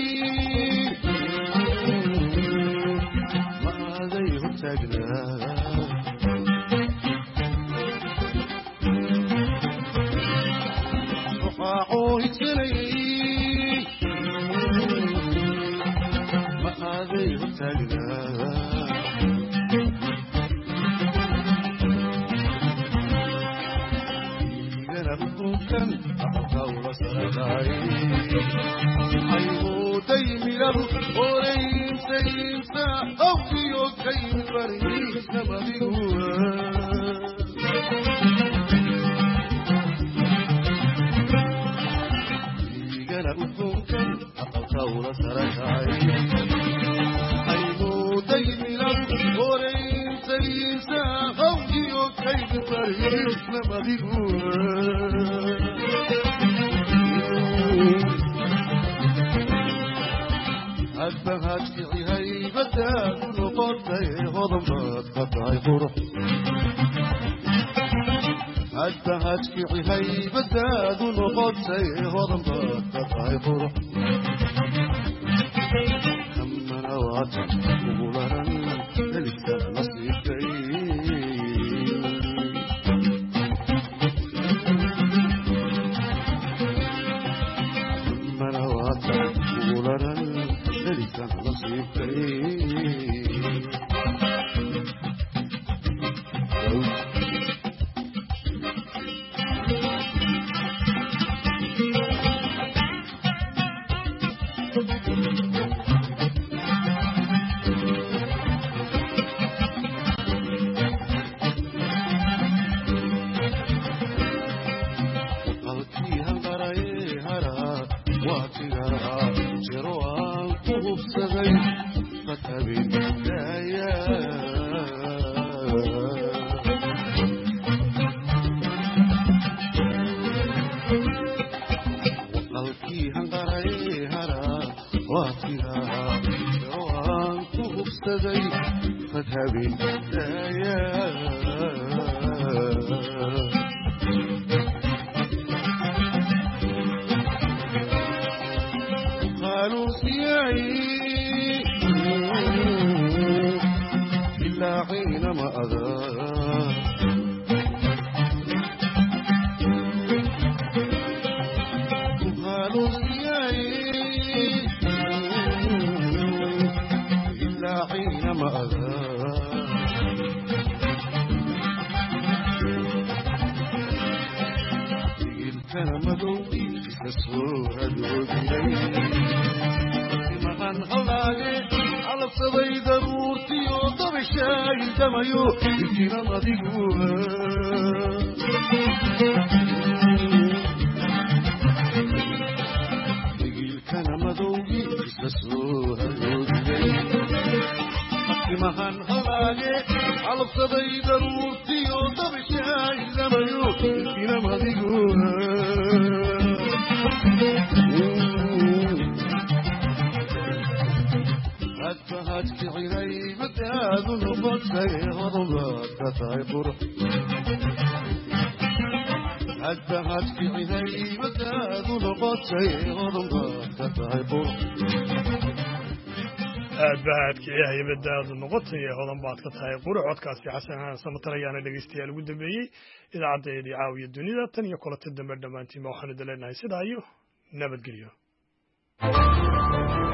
aad ba aadkii haybadaadu noqotay hodan baad ka tahay qura codkaasi xasan samatar ayaana dhegeystayaal ugu dambeeyey idaacadeedii caawiya dunida tan iyo kulanta dambe dhammaantiin waxaanu daleenahay sidaa iyo nabadgelyo